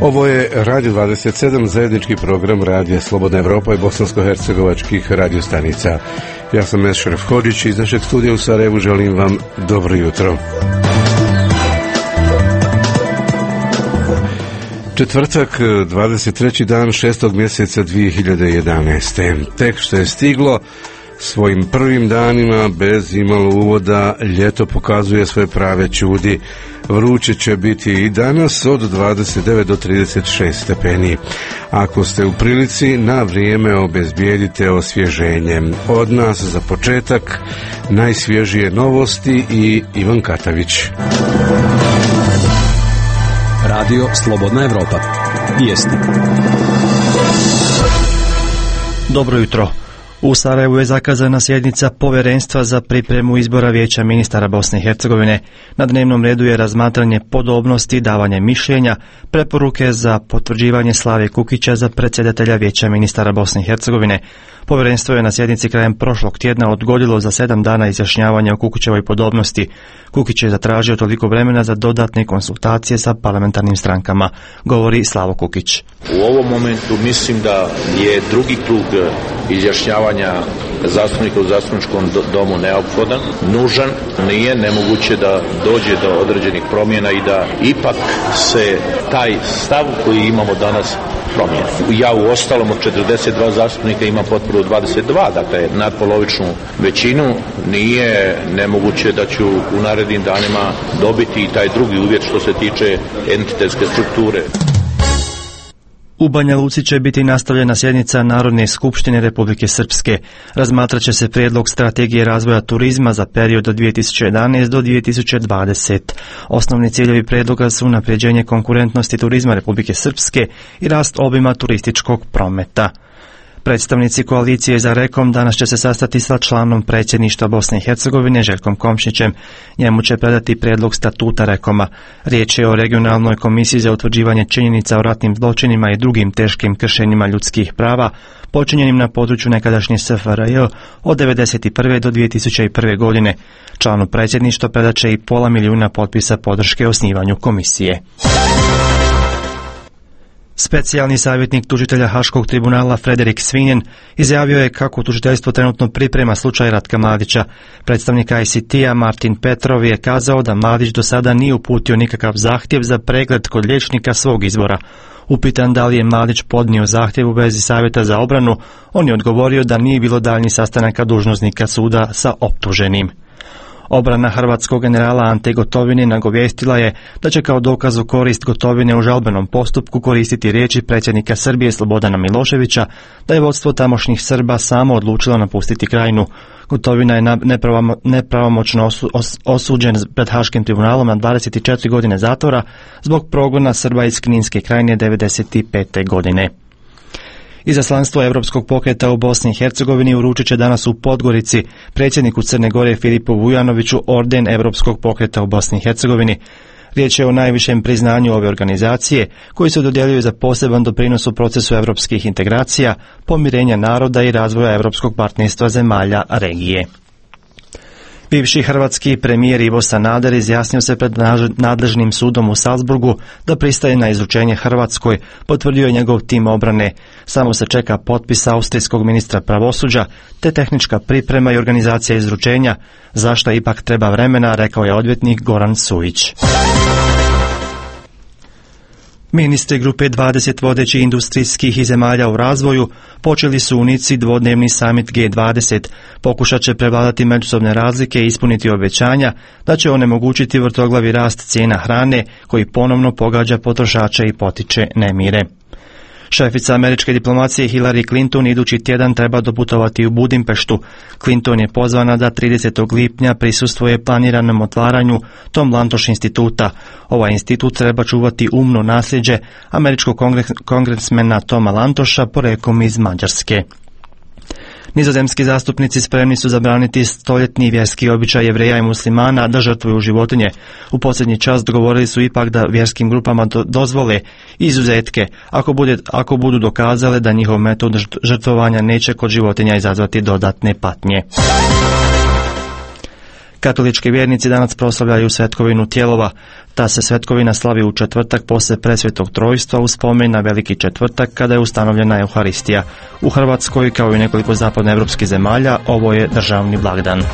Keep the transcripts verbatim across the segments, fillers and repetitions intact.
Ovo je Radio dvadeset sedam, zajednički program Radija Slobodna Evropa i bosansko-hercegovačkih radiostanica. Ja sam Ešref Hodžić i iz našeg studija u Sarajevu želim vam dobro jutro. Četvrtak, dvadeset treći dan šestog mjeseca dvije hiljade jedanaeste. Tek što je stiglo, svojim prvim danima, bez imalo uvoda, ljeto pokazuje svoje prave čudi. Vruće će biti i danas od dvadeset devet do trideset šest stepeni. Ako ste u prilici, na vrijeme obezbijedite osvježenje. Od nas za početak najsvježije novosti i Ivan Katavić. Radio Slobodna Evropa. Vijesti. Dobro jutro. U Sarajevu je zakazana sjednica Povjerenstva za pripremu izbora Vijeća ministara Bosne i Hercegovine. Na dnevnom redu je razmatranje podobnosti, davanje mišljenja, preporuke za potvrđivanje Slave Kukića za predsjedatelja Vijeća ministara Bosne i Hercegovine. Povjerenstvo je na sjednici krajem prošlog tjedna odgodilo za sedam dana izjašnjavanje o Kukićevoj podobnosti. Kukić je zatražio toliko vremena za dodatne konsultacije sa parlamentarnim strankama, govori Slavo Kukić. U ovom momentu mislim da je drugi krug izjašnjavanja zastupnika u zastupničkom domu neophodan, nužan, nije nemoguće da dođe do određenih promjena i da ipak se taj stav koji imamo danas promijeni. Ja u ostalom od četrdeset dva zastupnika imam potporu dvadeset dva, dakle nadpolovičnu većinu, nije nemoguće da ću u narednim danima dobiti i taj drugi uvjet što se tiče entitetske strukture. U Banja Luci će biti nastavljena sjednica Narodne skupštine Republike Srpske. Razmatrat će se prijedlog strategije razvoja turizma za period od dvije tisuće jedanaeste do dvije tisuće dvadesete. Osnovni ciljevi prijedloga su unapređenje konkurentnosti turizma Republike Srpske i rast obima turističkog prometa. Predstavnici koalicije za Rekom danas će se sastati sa članom predsjedništva Bosne i Hercegovine Željkom Komšićem. Njemu će predati prijedlog statuta Rekoma. Riječ je o regionalnoj komisiji za utvrđivanje činjenica o ratnim zločinima i drugim teškim kršenjima ljudskih prava počinjenim na području nekadašnje S F R J od devedeset prve do dvije tisuće prve godine. Članu predsjedništva predat će i pola milijuna potpisa podrške osnivanju komisije. Specijalni savjetnik tužitelja Haškog tribunala Frederik Svinjen izjavio je kako tužiteljstvo trenutno priprema slučaj Ratka Mladića. Predstavnik I C T-a Martin Petrov je kazao da Mladić do sada nije uputio nikakav zahtjev za pregled kod liječnika svog izbora. Upitan da li je Mladić podnio zahtjev u vezi savjeta za obranu, on je odgovorio da nije bilo daljnjih sastanaka dužnosnika suda sa optuženim. Obrana hrvatskog generala Ante Gotovine nagovijestila je da će kao dokaz u korist Gotovine u žalbenom postupku koristiti riječi predsjednika Srbije Slobodana Miloševića da je vodstvo tamošnjih Srba samo odlučilo napustiti krajinu. Gotovina je nepravomoćno osuđen pred Haškim tribunalom na dvadeset četiri godine zatvora zbog progona Srba iz Kninske krajine devedeset pete godine. Izaslanstvo Europskog pokreta u Bosni i Hercegovini uručit će danas u Podgorici predsjedniku Crne Gore Filipu Vujanoviću orden Europskog pokreta u Bosni i Hercegovini. Riječ je o najvišem priznanju ove organizacije koji se dodjeljuje za poseban doprinos u procesu europskih integracija, pomirenja naroda i razvoja europskog partnerstva zemalja regije. Bivši hrvatski premijer Ivo Sanader izjasnio se pred nadležnim sudom u Salzburgu da pristaje na izručenje Hrvatskoj, potvrdio je njegov tim obrane. Samo se čeka potpis austrijskog ministra pravosuđa te tehnička priprema i organizacija izručenja, zašto ipak treba vremena, rekao je odvjetnik Goran Sujić. Ministri grupe dvadeset vodećih industrijskih i zemalja u razvoju počeli su u Nici dvodnevni samit G dvadeset. Pokušat će prevladati međusobne razlike i ispuniti obećanja da će onemogućiti vrtoglavi rast cijena hrane koji ponovno pogađa potrošače i potiče nemire. Šefica američke diplomacije Hillary Clinton idući tjedan treba doputovati u Budimpeštu. Clinton je pozvana da tridesetog lipnja prisustvuje planiranom otvaranju Tom Lantoš instituta. Ovaj institut treba čuvati umno nasljeđe američkog kongres, kongresmena Toma Lantoša poreklom iz Mađarske. Nizozemski zastupnici spremni su zabraniti stoljetni vjerski običaj Jevreja i muslimana da žrtvuju životinje. U posljednji čas dogovorili su ipak da vjerskim grupama do, dozvole izuzetke ako, bude, ako budu dokazale da njihov metod žrtvovanja neće kod životinja izazvati dodatne patnje. Katolički vjernici danas proslavljaju svetkovinu Tijelova. Ta se svetkovina slavi u četvrtak poslije presvetog trojstva u spomen na Veliki četvrtak kada je ustanovljena Euharistija. U Hrvatskoj, kao i nekoliko zapadnoevropskih zemalja, ovo je državni blagdan.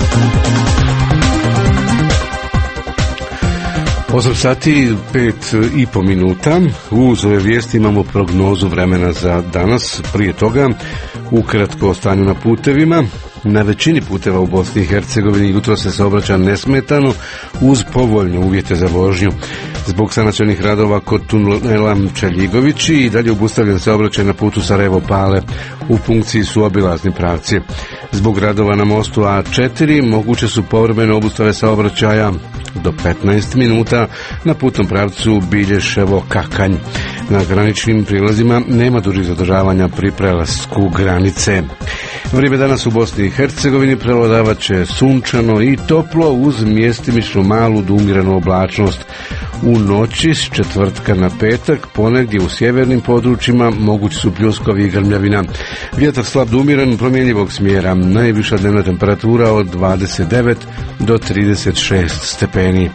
osam sati, pet i po minuta. Uz ove vijesti imamo prognozu vremena za danas. Prije toga, ukratko o stanju na putevima. Na većini puteva u Bosni i Hercegovini jutro se saobraća nesmetano uz povoljne uvjete za vožnju. Zbog sanacionih radova kod tunela Čeljigovići i dalje obustavljen saobraćaj na putu Sarajevo-Pale. U funkciji su obilazni pravci. Zbog radova na mostu A četiri moguće su povremene obustave saobraćaja do petnaest minuta na putnom pravcu Bilješevo-Kakanj. Na graničnim prilazima nema dužih zadržavanja pri prelasku granice. Vrijeme danas u Bosni i Hercegovini prevladavat će sunčano i toplo uz mjestimično malu do umjerenu oblačnost. U noći s četvrtka na petak ponegdje u sjevernim područjima mogući su pljuskovi i grmljavina. Vjetar slab do umjeren promjenjivog smjera. Najviša dnevna temperatura od dvadeset devet do trideset šest stepeni.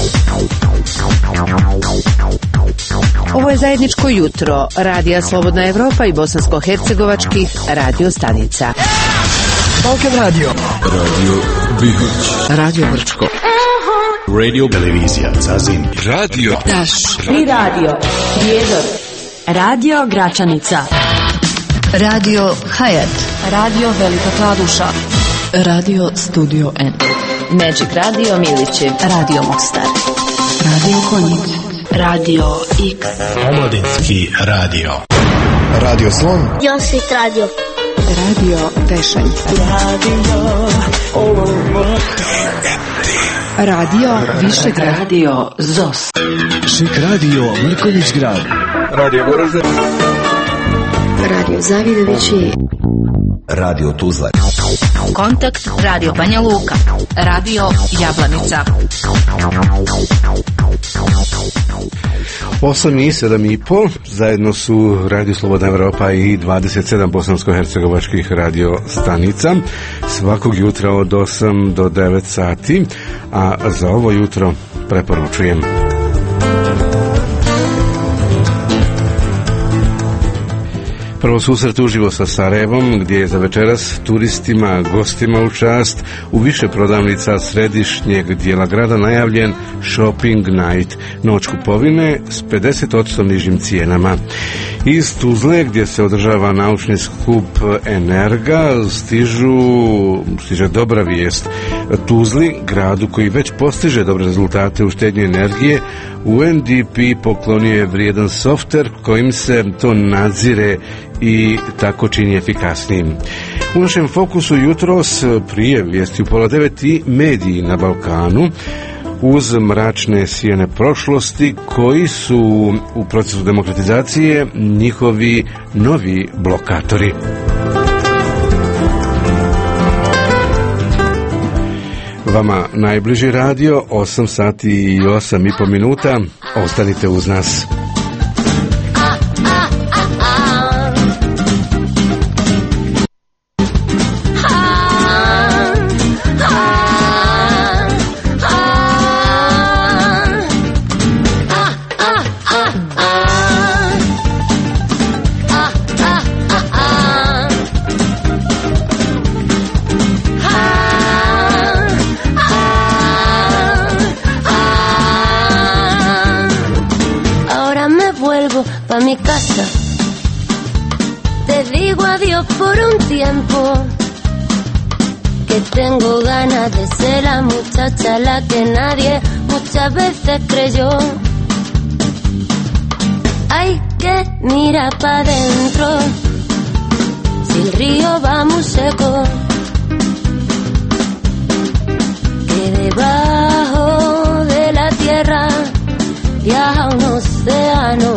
Ovo je zajedničko jutro Radija Slobodna Evropa i bosansko-hercegovačkih radio stanica. Balkan Radio, Radio Bihoć, Radio Brčko, Radio Televizija Zazin, Radio Daš I radio Prijedor, Radio Gračanica, Radio Hayat, Radio Velika Kladuša, Radio Studio N, Magic Radio Milići, Radio Mostar, Radio Konjic, Radio X, Omladinski radio, Radio Slon, Josit Radio, Radio Tešanj, Radio Višegrad, Radio Zos, Šik radio Mrkonjić grad, Radio Goražde, Radio Zavidovići, Radio Tuzla, Kontakt Radio Banja Luka, Radio Jablanica, osam i sedam i pol, zajedno su Radio Slobodna Evropa i dvadeset sedam bosansko-hercegovačkih radio stanica, svakog jutra od osam do devet sati, a za ovo jutro preporučujem prvo susret uživo sa Sarajevom, gdje je za večeras turistima, gostima u čast u više prodavnica središnjeg dijela grada najavljen Shopping Night, noć kupovine s pedeset posto nižim cijenama. Iz Tuzle, gdje se održava naučni skup Energa, stižu, stiže dobra vijest. Tuzli, gradu koji već postiže dobre rezultate u štednji energije, U N D P poklonio je vrijedan softver kojim se to nadzire i tako čini efikasnijim. U našem fokusu jutros prije vijesti u pola devet i mediji na Balkanu uz mračne sjene prošlosti koji su u procesu demokratizacije njihovi novi blokatori. Vama najbliži radio, osam sati i osam i po minuta, ostanite uz nas. Pa mi casa, te digo adiós por un tiempo, que tengo ganas de ser la muchacha la que nadie muchas veces creyó. Hay que mirar pa' dentro, si el río va muy seco, que debajo de la tierra viaja un océano.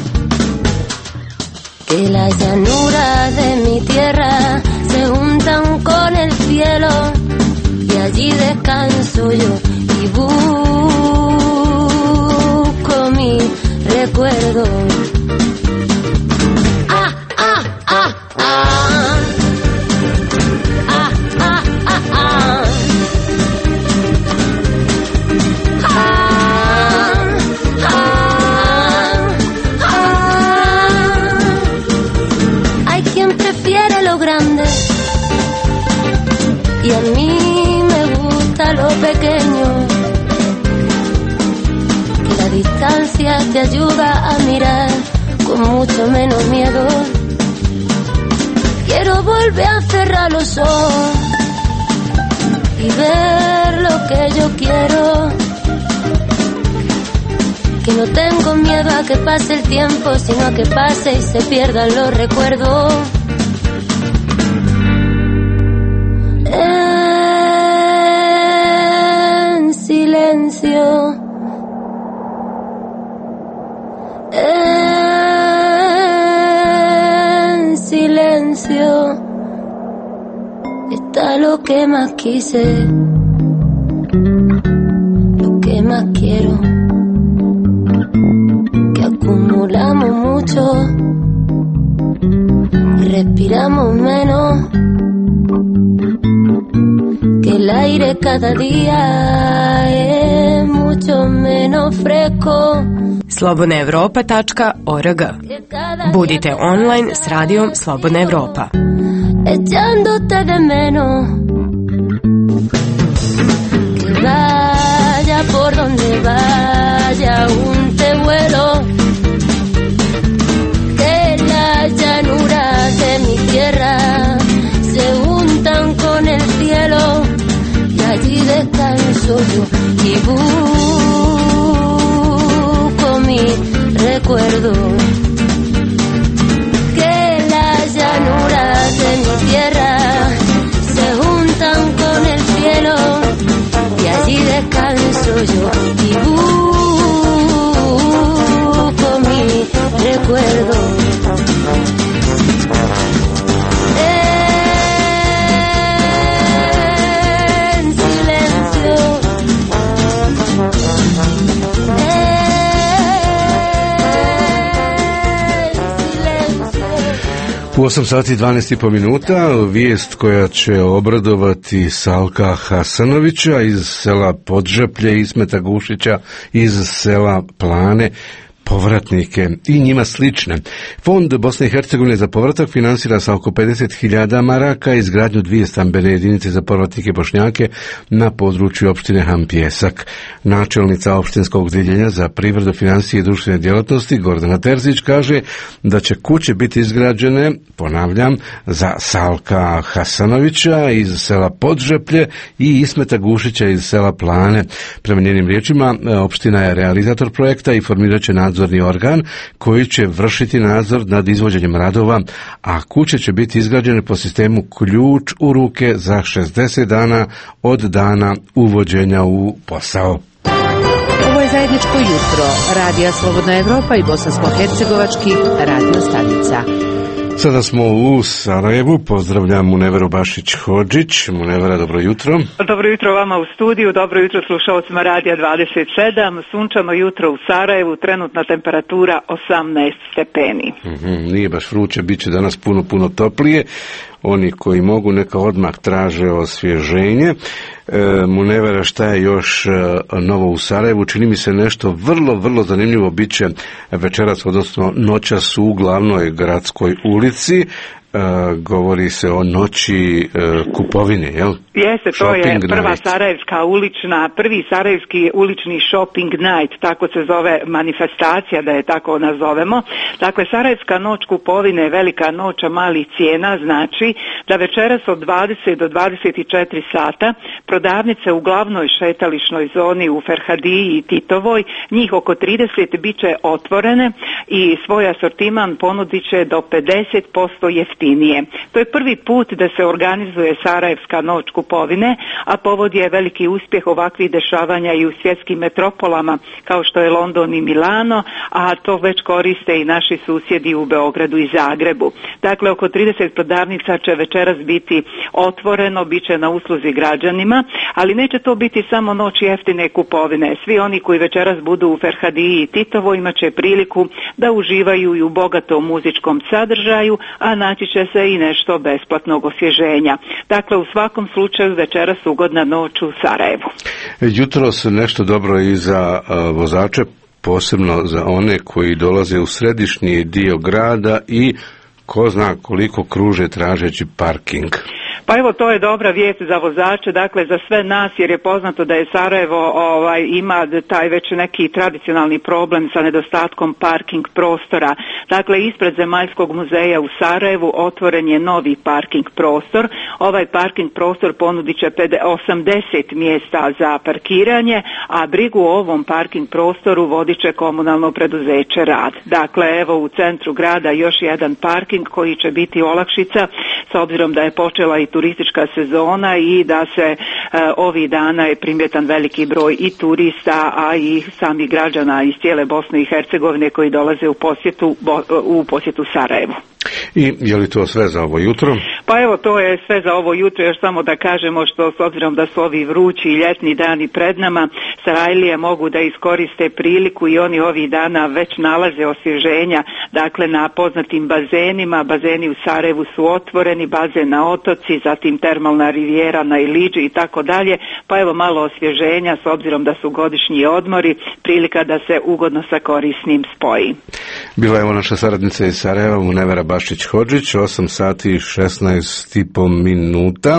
Que las llanuras de mi tierra se juntan con el cielo y allí descanso yo y busco mi recuerdo. Ah, ah, ah, ah. Ah, ah, ah, ah. grande y a mí me gusta lo pequeño, que la distancia te ayuda a mirar con mucho menos miedo. Quiero volver a cerrar los ojos y ver lo que yo quiero, que no tengo miedo a que pase el tiempo, sino a que pase y se pierdan los recuerdos. En silencio, en silencio está lo que más quise, lo que más quiero, que acumulamos mucho y respiramos menos, que el aire cada día es mucho menos fresco. slobodna evropa tačka org. Budite online s radijom Slobodna Evropa. Echándote de menos, que vaya por donde vaya un te vuelo, que las llanuras de mi tierra se juntan con el cielo y allí descanso yo y busco mi recuerdo, que las llanuras de mi tierra se juntan con el cielo y allí descanso yo y busco mi recuerdo. En silencio, U osam sati i dvanaest i po minuta vijest koja će obradovati Salka Hasanovića iz sela Podžeplje, Ismeta Gušića iz sela Plane, povratnike i njima slične. Fond Bosne i Hercegovine za povratak finansira sa oko pedeset hiljada maraka izgradnju dvije stambene jedinice za povratnike Bošnjake na području opštine Hampjesak. Načelnica opštinskog odjeljenja za privredu, financije i društvene djelatnosti Gordana Terzić kaže da će kuće biti izgrađene, ponavljam, za Salka Hasanovića iz sela Podžeplje i Ismeta Gušića iz sela Plane. Prema njenim riječima, opština je realizator projekta i formirat će nadzorni organ koji će vršiti nadzor nad izvođenjem radova, a kuće će biti izgrađene po sistemu ključ u ruke za šezdeset dana od dana uvođenja u posao. Ovo je zajedničko jutro Radija Slobodna Evropa i bosansko-hercegovačkih radio stanica. Sada smo u Sarajevu, pozdravljam Muneveru Bašić-Hodžić. Munevera, dobro jutro. Dobro jutro vama u studiju, dobro jutro slušalcima Radija dvadeset sedam, sunčano jutro u Sarajevu, trenutna temperatura osamnaest stepeni. Mm-hmm, nije baš vruće, bit će danas puno, puno toplije. Oni koji mogu neka odmah traže osvježenje. E, Munevera, šta je još e, novo u Sarajevu? Čini mi se nešto vrlo, vrlo zanimljivo bit će večeras, odnosno noćas u glavnoj gradskoj ulici. Uh, govori se o noći uh, kupovine, jel? Jeste, to shopping je prva night. sarajevska ulična, prvi sarajevski ulični shopping night, tako se zove manifestacija, da je tako nazovemo. Dakle, sarajevska noć kupovine, velika noć malih cijena, znači da večeras od dvadeset do dvadeset četiri sata prodavnice u glavnoj šetališnoj zoni u Ferhadiji i Titovoj, njih oko trideset, bit će otvorene i svoj asortiman ponudit će do pedeset posto jeftinije. To je prvi put da se organizuje Sarajevska noć kupovine, a povod je veliki uspjeh ovakvih dešavanja i u svjetskim metropolama kao što je London i Milano, a to već koriste i naši susjedi u Beogradu i Zagrebu. Dakle, oko trideset prodavnica će večeras biti otvoreno, bit će na usluzi građanima, ali neće to biti samo noć jeftine kupovine. Svi oni koji večeras budu u Ferhadiji i Titovo imat će priliku da uživaju i u bogatom muzičkom sadržaju, a naći će se i nešto besplatnog osvježenja. Dakle, u svakom slučaju večeras ugodna noć u Sarajevu. Jutros nešto dobro i za uh, vozače, posebno za one koji dolaze u središnji dio grada i ko zna koliko kruže tražeći parking. Pa evo, to je dobra vijest za vozače, dakle za sve nas, jer je poznato da je Sarajevo ovaj, ima taj već neki tradicionalni problem sa nedostatkom parking prostora. Dakle, ispred Zemaljskog muzeja u Sarajevu otvoren je novi parking prostor. Ovaj parking prostor ponudit će osamdeset mjesta za parkiranje, a brigu o ovom parking prostoru vodit će komunalno preduzeće Rad. Dakle, evo u centru grada još jedan parking koji će biti olakšica, s obzirom da je počela i turistička sezona i da se e, ovih dana je primjetan veliki broj i turista, a i samih građana iz cijele Bosne i Hercegovine koji dolaze u posjetu, bo, u posjetu Sarajevu. I je li to sve za ovo jutro? Pa evo, to je sve za ovo jutro, još samo da kažemo što s obzirom da su ovi vrući i ljetni dani pred nama, Sarajlije mogu da iskoriste priliku i oni ovih dana već nalaze osvježenja, dakle na poznatim bazenima. Bazeni u Sarajevu su otvoreni, bazen na otoci, zatim termalna rivijera na Iliđi i tako dalje, pa evo malo osvježenja s obzirom da su godišnji odmori, prilika da se ugodno sa korisnim spoji. Bila je ovo naša saradnica iz Sarajeva, Munevera Bašić-Hodžić, osam sati i šesnaest i po minuta.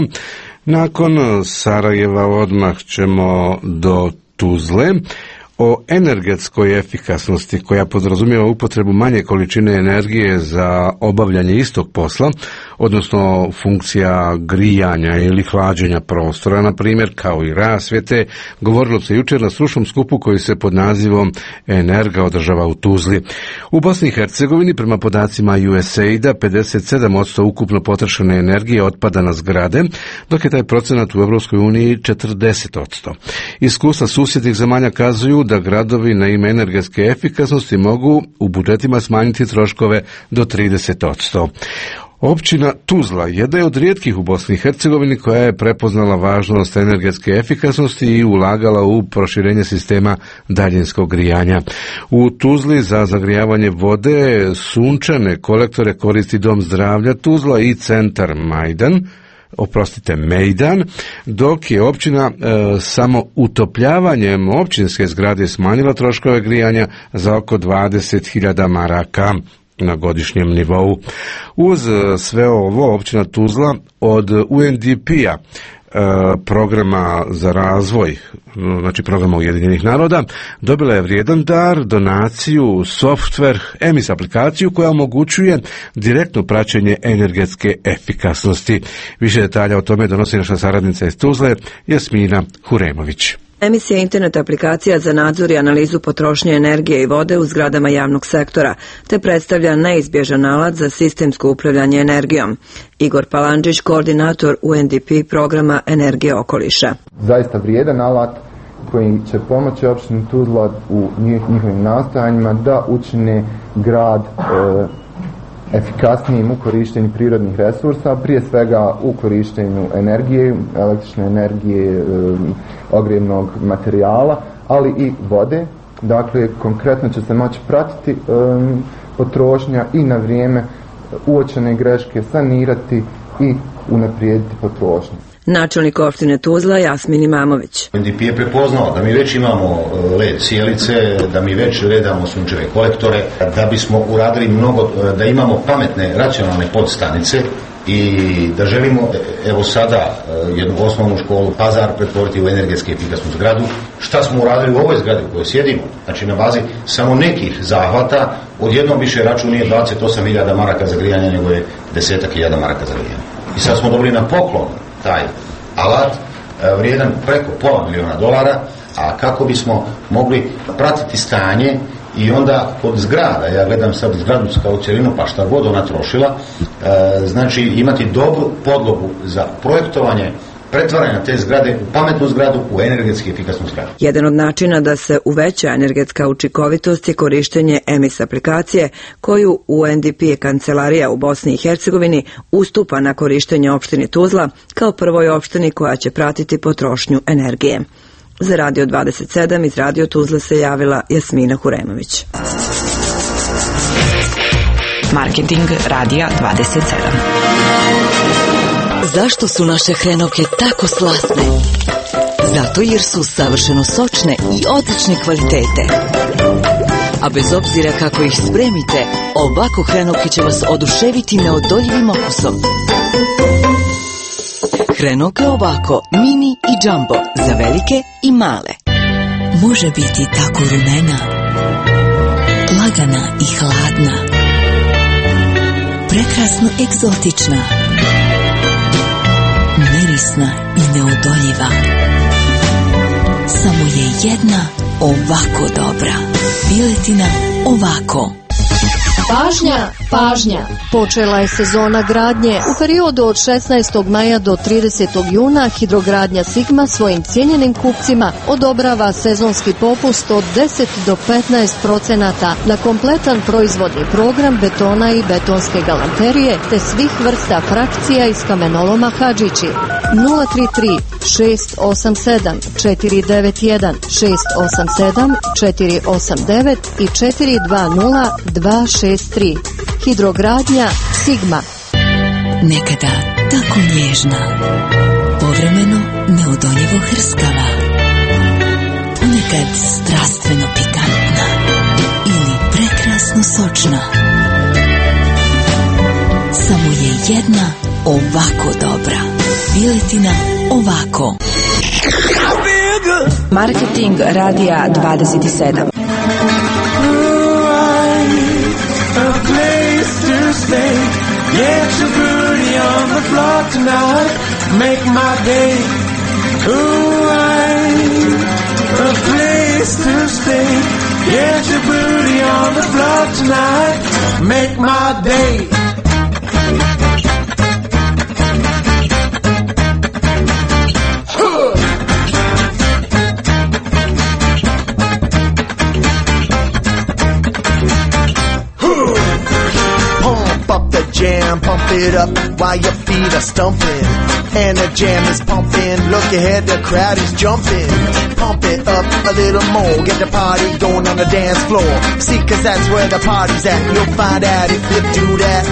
Nakon Sarajeva odmah ćemo do Tuzle. O energetskoj efikasnosti koja podrazumijeva upotrebu manje količine energije za obavljanje istog posla, odnosno funkcija grijanja ili hlađenja prostora, na primjer, kao i rasvjete, govorilo se jučer na stručnom skupu koji se pod nazivom Energa održava u Tuzli. U Bosni i Hercegovini, prema podacima U S A I D-a, pedeset sedam posto ukupno potrošene energije otpada na zgrade, dok je taj procenat u Europskoj uniji četrdeset posto. Iskustva susjednih zemalja kazuju da gradovi na ime energetske efikasnosti mogu u budžetima smanjiti troškove do trideset posto. Općina Tuzla jedna je od rijetkih u Bosni i Hercegovini koja je prepoznala važnost energetske efikasnosti i ulagala u proširenje sistema daljinskog grijanja. U Tuzli za zagrijavanje vode sunčane kolektore koristi Dom zdravlja Tuzla i Centar Majdan, oprostite Mejdan, dok je općina e, samo utopljavanjem općinske zgrade smanjila troškove grijanja za oko dvadeset hiljada maraka na godišnjem nivou. Uz sve ovo, općina Tuzla od U N D P-a, programa za razvoj, znači programa Ujedinjenih naroda, dobila je vrijedan dar, donaciju, software, E M I S aplikaciju koja omogućuje direktno praćenje energetske efikasnosti. Više detalja o tome donosi naša saradnica iz Tuzle, Jasmina Huremović. E M I S je internet aplikacija za nadzor i analizu potrošnje energije i vode u zgradama javnog sektora, te predstavlja neizbježan alat za sistemsko upravljanje energijom. Igor Palandžić, koordinator U N D P programa Energije okoliša. Zaista vrijedan alat koji će pomoći opštini Tuzla u njihovim nastojanjima da učine grad e, efikasnijim u korištenju prirodnih resursa, prije svega u korištenju energije, električne energije, e, ogrjevnog materijala, ali i vode. Dakle, konkretno će se moći pratiti e, potrošnja i na vrijeme uočene greške sanirati i unaprijediti potrošnju. Načelnik opštine Tuzla Jasmin Imamović. U N D P je prepoznao da mi već imamo led sjelice, da mi već redamo sunčeve kolektore, da bismo uradili mnogo, da imamo pametne, racionalne podstanice i da želimo, evo sada, jednu osnovnu školu Pazar pretvoriti u energetski efikasnu zgradu. Šta smo uradili u ovoj zgradi u kojoj sjedimo? Znači na bazi samo nekih zahvata, odjednom više račun nije dvadeset osam hiljada maraka za grijanje, nego je desetak hiljada maraka za grijanje. I sad smo dobili na poklon taj alat vrijedan preko pola miliona dolara, a kako bismo mogli pratiti stanje i onda kod zgrada, ja gledam sad zgradu kao cjelinu, pa šta god ona trošila, znači imati dobru podlogu za projektovanje pretvaranja te zgrade u pametnu zgradu, u energetski efikasnu zgradu. Jedan od načina da se uveća energetska učinkovitost je korištenje E M I S aplikacije koju U N D P kancelarija u Bosni i Hercegovini ustupa na korištenje opštini Tuzla kao prvoj opštini koja će pratiti potrošnju energije. Za Radio dvadeset sedam iz Radio Tuzla se javila Jasmina Huremović. Marketing Radija dvadeset sedam. Zašto su naše hrenovke tako slatne? Zato jer su savršeno sočne i odlične kvalitete. A bez obzira kako ih spremite, ovako hrenovke će vas oduševiti neodoljivim okusom. Hrenovke ovako, mini i džambo, za velike i male. Može biti tako rumena, lagana i hladna, prekrasno egzotična, mirisna i neodoljiva. Samo je jedna ovako dobra. Piletina ovako. Pažnja, pažnja! Počela je sezona gradnje. U periodu od šesnaestog maja do tridesetog juna Hidrogradnja Sigma svojim cijenjenim kupcima odobrava sezonski popust od deset do petnaest procenata na kompletan proizvodni program betona i betonske galanterije te svih vrsta frakcija iz kamenoloma Hadžići. nula tri tri šest osam sedam četiri devet jedan šest osam sedam četiri osam devet i četiri dva nula dva šest tri. Hidrogradnja Sigma. Nekada tako nježna, povremeno neodoljivo hrskava, ponekad strastveno pikantna ili prekrasno sočna. Samo je jedna ovako dobra. Piletina ovako. Marketing Radija dvadeset sedam. Get your booty on the floor tonight, make my day. Ooh, I'm a place to stay. Get your booty on the floor tonight, make my day. Jam, pump it up while your feet are stumping. And the jam is pumping. Look ahead, the crowd is jumping. Pump it up a little more. Get the party going on the dance floor. See, cause that's where the party's at. You'll find out if you do that.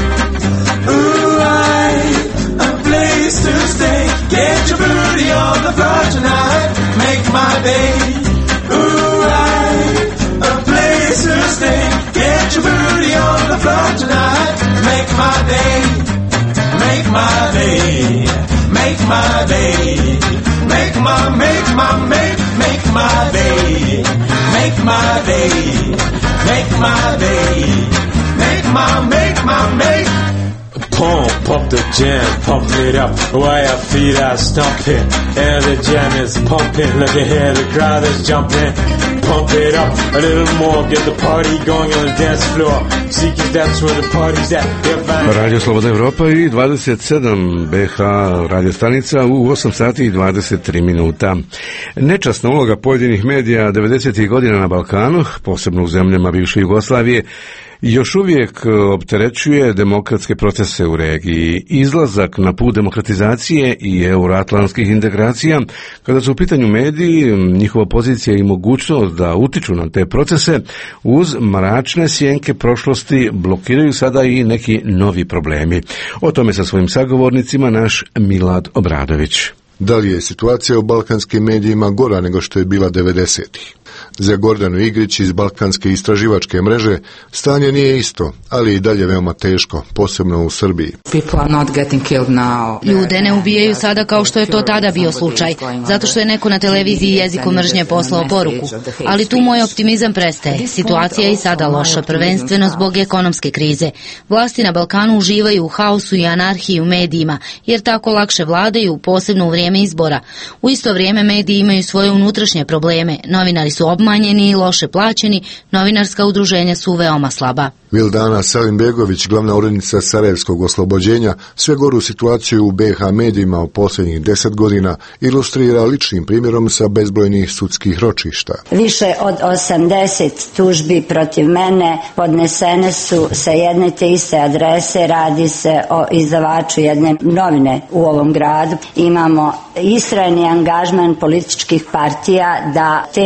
Ooh, right, a place to stay. Get your booty on the floor tonight. Make my day. Ooh, right, a place to stay. Get your booty on the floor tonight. Make my day, make my day, make my day, make my, make my, make, make my day, make my day, make my day, make my, make my, make. Pump, pump the jam, pump it up while your feet are stomping. And the jam is pumping, look ahead, the crowd is jumping. Pump it up a little more, get the party going on the dance floor. See, cause that's where the party's at. Radio Slobodna Evropa i dvadeset sedam B H radio stanica u osam sati i dvadeset tri minuta. Nečasna uloga pojedinih medija devedesetih godina na Balkanu, posebno u zemljama bivše Jugoslavije, još uvijek opterećuje demokratske procese u regiji. Izlazak na put demokratizacije i euroatlantskih integracija, kada su u pitanju mediji, njihova pozicija i mogućnost da utiču na te procese, uz mračne sjenke prošlosti blokiraju sada i neki novi problemi. O tome sa svojim sagovornicima naš Milad Obradović. Da li je situacija u balkanskim medijima gora nego što je bila devedesetih? Za Gordanu Igrić iz Balkanske istraživačke mreže stanje nije isto, ali i dalje veoma teško, posebno u Srbiji. Ljude ne ubijaju sada kao što je to tada bio slučaj, zato što je neko na televiziji jezikom mržnje poslao poruku. Ali tu moj optimizam prestaje. Situacija je i sada loša, prvenstveno zbog ekonomske krize. Vlasti na Balkanu uživaju u haosu i anarhiji u medijima, jer tako lakše vladaju, posebno u vrijeme izbora. U isto vrijeme mediji imaju svoje unutrašnje probleme. Novinari su obmanjeni i loše plaćeni, novinarska udruženja su veoma slaba. Vildana Salimbegović, glavna urednica Sarajevskog oslobođenja, sve goru situaciju u B H medijima u posljednjih deset godina ilustrira ličnim primjerom sa bezbrojnih sudskih ročišta. Više od osamdeset tužbi protiv mene podnesene su sa jedne te iste adrese, radi se o izdavaču jedne novine u ovom gradu. Imamo istrajni angažman političkih partija da te medije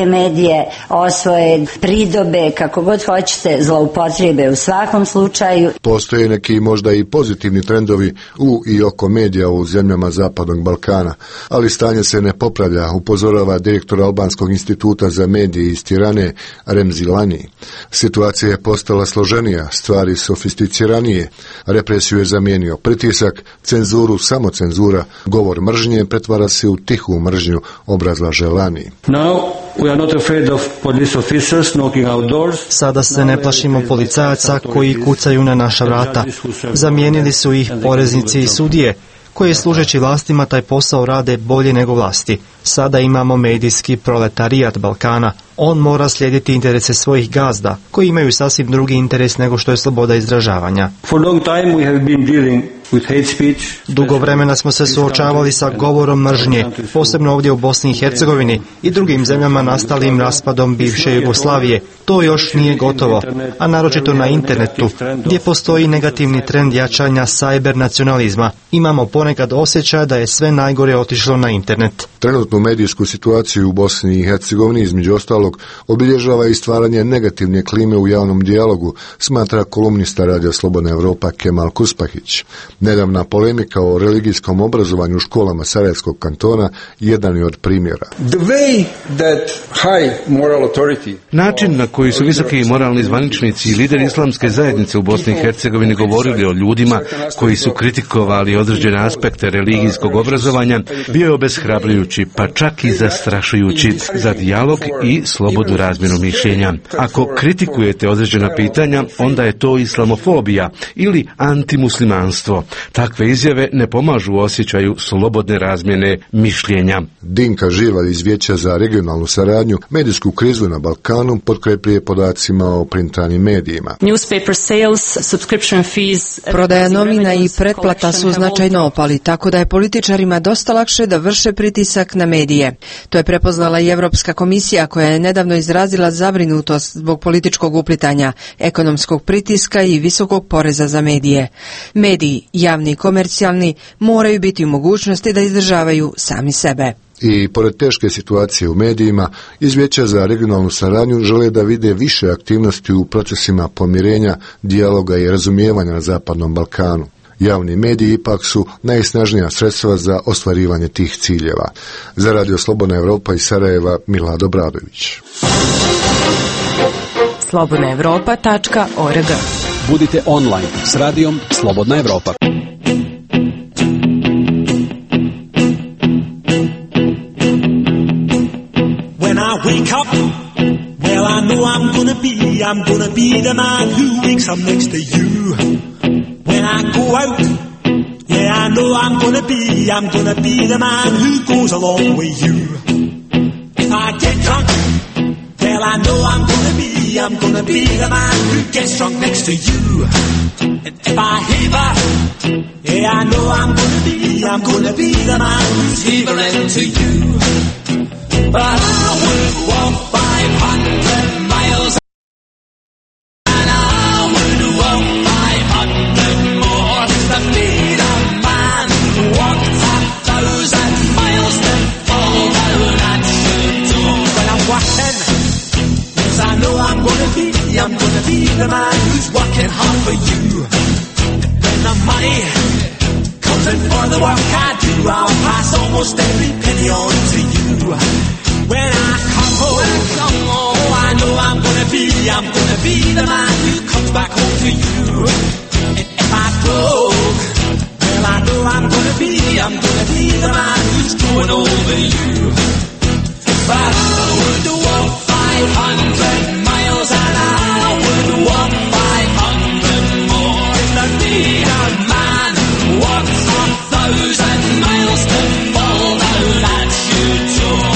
medije osvoje, pridobe, kako god hoćete, zloupotrebe u svakom slučaju. Postoje neki možda i pozitivni trendovi u i oko medija u zemljama Zapadnog Balkana, ali stanje se ne popravlja, upozorava direktor Albanskog instituta za medije iz Tirane Remzi Lani. Situacija je postala složenija, stvari sofisticiranije, represiju je zamijenio pritisak, cenzuru, samocenzura, govor mržnje pretvara se u tihu mržnju, obrazlaže Lani. Now we are not afraid of police officers knocking our doors. Sada se ne plašimo policajaca koji kucaju na naša vrata. Zamijenili su ih poreznici i sudije, koji služeći vlastima taj posao rade bolje nego vlasti. Sada imamo medijski proletarijat Balkana. On mora slijediti interese svojih gazda, koji imaju sasvim drugi interes nego što je sloboda izražavanja. For long time we have been dealing with hate speech. Dugo vremena smo se suočavali sa govorom mržnje, posebno ovdje u Bosni i Hercegovini i drugim zemljama nastalim raspadom bivše Jugoslavije. To još nije gotovo, a naročito na internetu, gdje postoji negativni trend jačanja cyber nacionalizma. Imamo ponekad osjećaj da je sve najgore otišlo na internet. Trenutnu medijsku situaciju u Bosni i Hercegovini, između ostalog, obilježava i stvaranje negativne klime u javnom dijalogu, smatra kolumnista Radija Slobodna Evropa Kemal Kuspahić. Nedavna polemika o religijskom obrazovanju u školama Sarajevskog kantona jedan je od primjera. The way that high moral authority... Način na koji su visoki moralni zvaničnici i lideri islamske zajednice u Bosni i Hercegovini govorili o ljudima koji su kritikovali određene aspekte religijskog obrazovanja bio je obeshrabrujući, pa čak i zastrašujući za dijalog i slobodnu razmjenu mišljenja. Ako kritikujete određena pitanja, onda je to islamofobija ili antimuslimanstvo. Takve izjave ne pomažu u osjećaju slobodne razmjene mišljenja. Dinka Živalj iz Vijeća za regionalnu saradnju medijsku krizu na Balkanu potkrepljuje podacima o printanim medijima. Prodaja novina i pretplata su značajno opali, tako da je političarima dosta lakše da vrše pritisak na medije. To je prepoznala i Europska komisija, koja je nedavno izrazila zabrinutost zbog političkog uplitanja, ekonomskog pritiska i visokog poreza za medije. Mediji, javni i komercijalni, moraju biti u mogućnosti da izdržavaju sami sebe. I pored teške situacije u medijima, iz Vijeća za regionalnu saradnju žele da vide više aktivnosti u procesima pomirenja, dijaloga i razumijevanja na Zapadnom Balkanu. Javni mediji ipak su najsnažnija sredstva za ostvarivanje tih ciljeva. Za Radio Slobodna Evropa iz Sarajeva, Milad Obradović. slobodna evropa tačka org. Budite online s radijom Slobodna Evropa. When I wake up, well I know I'm gonna be, I'm gonna be the man who wakes up next to you. When I go out, yeah I know I'm gonna be, I'm gonna be the man who goes along with you. If I get drunk, well I know I'm gonna be, I'm gonna be the man who gets drunk next to you. And if I heaver, yeah I know I'm gonna be, I'm gonna be the man who's heavering to you. But I would walk five hundred miles, and I would walk five hundred more to be the man who walked a thousand miles to fall down at your door. When I'm walking, yes I know I'm gonna be, I'm gonna be the man who's working hard for you. And when the money comes in for the work I do, I'll pass almost every penny on to you. When I come home, when I come home, I know I'm gonna be, I'm gonna be the man who comes back home to you. And if I broke, well I know I'm gonna be, I'm gonna be the man who's going over you. But I would walk five hundred miles and I would walk five hundred more to be a man who walks a thousand miles to fall down at your door.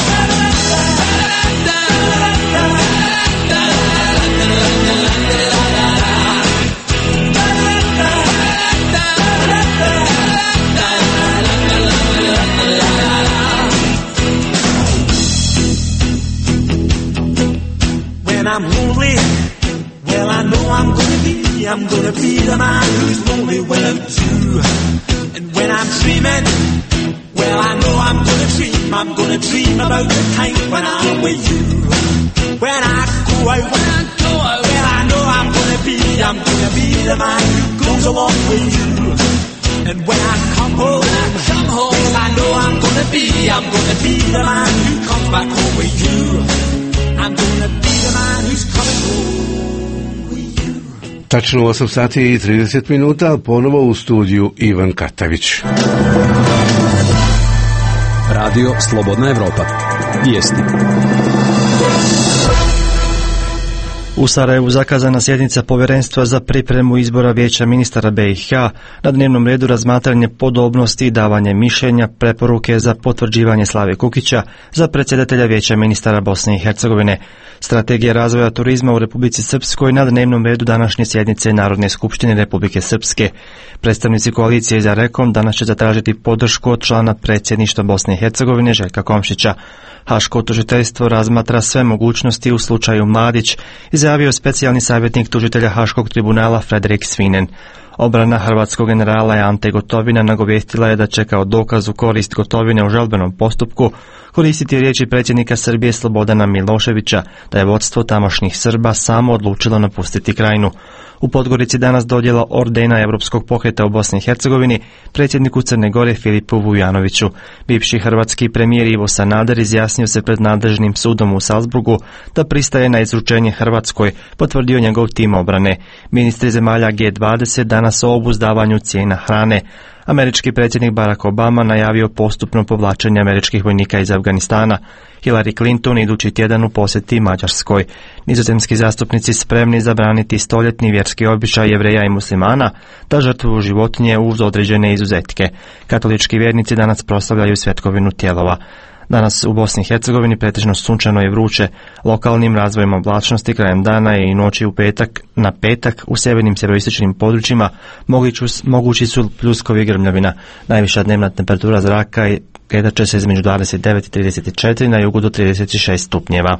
When I'm lonely, well I know I'm gonna be, I'm gonna be the man who's lonely without you. And when I'm dreaming, well I know I'm gonna dream, I'm gonna dream about the time when I'm with you. When I go out, when I go out, well I know I'm gonna be, I'm gonna be the man who goes along with you. And when I come home, when I come home, well I know I'm gonna be, I'm gonna be the man who comes back home with you. I'm gonna be the man who's coming home with you. Tačno osam sati i trideset minuta, ponovo u studiju Ivan Katavić. Radio Slobodna Evropa. Vijesti. U Sarajevu zakazana sjednica povjerenstva za pripremu izbora vijeća ministara B i H, na dnevnom redu razmatranje podobnosti i davanje mišljenja, preporuke za potvrđivanje Slave Kukića za predsjedatelja vijeća ministara Bosne i Hercegovine. Strategija razvoja turizma u Republici Srpskoj na dnevnom redu današnje sjednice Narodne skupštine Republike Srpske. Predstavnici koalicije za Rekom danas će zatražiti podršku od člana predsjedništva Bosne i Hercegovine Željka Komšića. Haško tužiteljstvo razmatra sve mogućnosti u slučaju Mladić, izjavio specijalni savjetnik tužitelja Haškog tribunala Frederik Svinen. Obrana hrvatskog generala Ante Gotovina nagovijestila je da će kao dokaz u korist Gotovine u žalbenom postupku koristiti riječi predsjednika Srbije Slobodana Miloševića da je vodstvo tamošnjih Srba samo odlučilo napustiti krajinu. U Podgorici danas dodjela ordena Europskog pokreta u Bosni i Hercegovini predsjedniku Crne Gore Filipu Vujanoviću. Bivši hrvatski premijer Ivo Sanader izjasnio se pred nadležnim sudom u Salzburgu da pristaje na izručenje Hrvatskoj, potvrdio njegov tim obrane. Ministri zemalja G dvadeset danas o obuzdavanju cijena hrane. Američki predsjednik Barack Obama najavio postupno povlačenje američkih vojnika iz Afganistana. Hillary Clinton idući tjedan u posjeti Mađarskoj. Nizozemski zastupnici spremni zabraniti stoljetni vjerski običaj Jevreja i muslimana da žrtvuju životinje uz određene izuzetke. Katolički vjernici danas proslavljaju svetkovinu tijelova. Danas u Bosni i Hercegovini pretežno sunčano i vruće. Lokalnim razvojem oblačnosti krajem dana i noći u petak na petak u sjevernim sjeveroistočnim područjima mogući su pljuskovi i grmljavina. Najviša dnevna temperatura zraka kretat će se između dvadeset devet i trideset četiri, na jugu do trideset šest stupnjeva.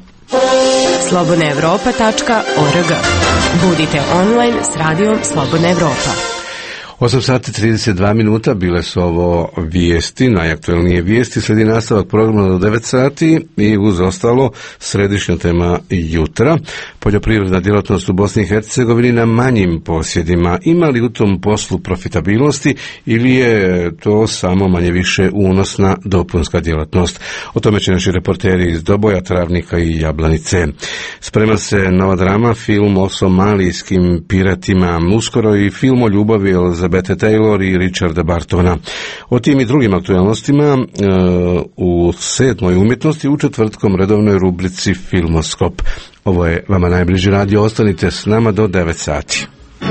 slobodna evropa tačka org. Budite online s radijom Slobodna Evropa. osam sati trideset dva minuta, bile su ovo vijesti, najaktualnije vijesti, slijedi nastavak programa do devet sati i uz ostalo središnja tema jutra. Poljoprivredna djelatnost u Bosni i Hercegovini na manjim posjedima. Ima li u tom poslu profitabilnosti ili je to samo manje više unosna dopunska djelatnost? O tome će naši reporteri iz Doboja, Travnika i Jablanice. Sprema se nova drama, film o somalijskim piratima, uskoro i film o ljubavi Elizabete Taylor i Richarda Bartona. O tim i drugim aktualnostima e, u sedmoj umjetnosti u četvrtkom redovnoj rubrici Filmoskop. Ovo je vama najbliži radio, ostanite s nama do devet sati.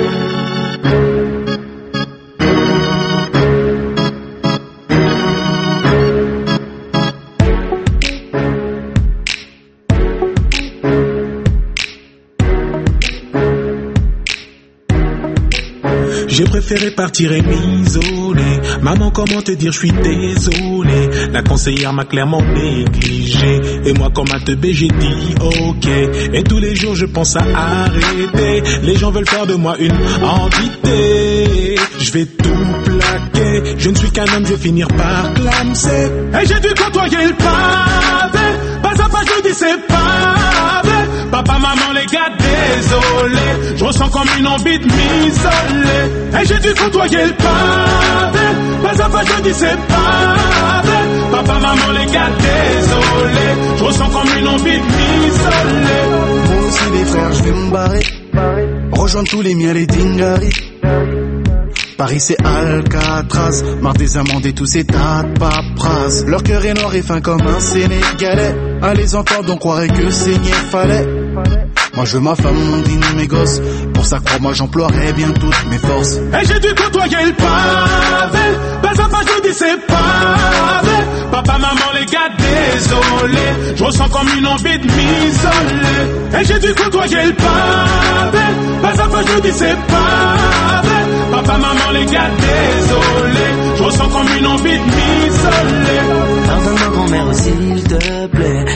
J'ai préféré partir et m'isoler. Maman, comment te dire, je suis désolé. La conseillère m'a clairement négligé. Et moi, comme un teubé, j'ai dit ok. Et tous les jours, je pense à arrêter. Les gens veulent faire de moi une entité. Je vais tout plaquer. Je ne suis qu'un homme, je vais finir par clamser. Et j'ai dû côtoyer le pavé. Pas à pas, je dis c'est pavé. Papa, maman, les gars, désolé. Je ressens comme une envie de m'isoler. Et j'ai dû côtoyer le pavé. Pas à pas, je dis c'est pavé. Papa, maman, les gars, désolé. Je ressens comme une envie de m'isoler. Moi aussi, les frères, je vais me barrer. Rejoindre tous les miens, les dingaris. Paris c'est Alcatraz, marre des amendes et tous ces tas de paperasse. Leur cœur est noir et fin comme un Sénégalais. À les entendre on croirait que saigner fallait. Moi je veux ma femme, mon dîner, mes gosses. Pour ça crois-moi j'emploierai bien toutes mes forces. Et j'ai dû côtoyer le pavé. Pas à pas je dis c'est pavé. Papa, maman, les gars, désolé. Je ressens comme une envie de m'isoler. Et j'ai dû côtoyer le pavé. Pas à pas je dis c'est pavé. Papa, maman, les gars, désolé. Je ressens comme une envie de m'isoler. Pardonne ma grand-mère, s'il te plaît. Je serais revenu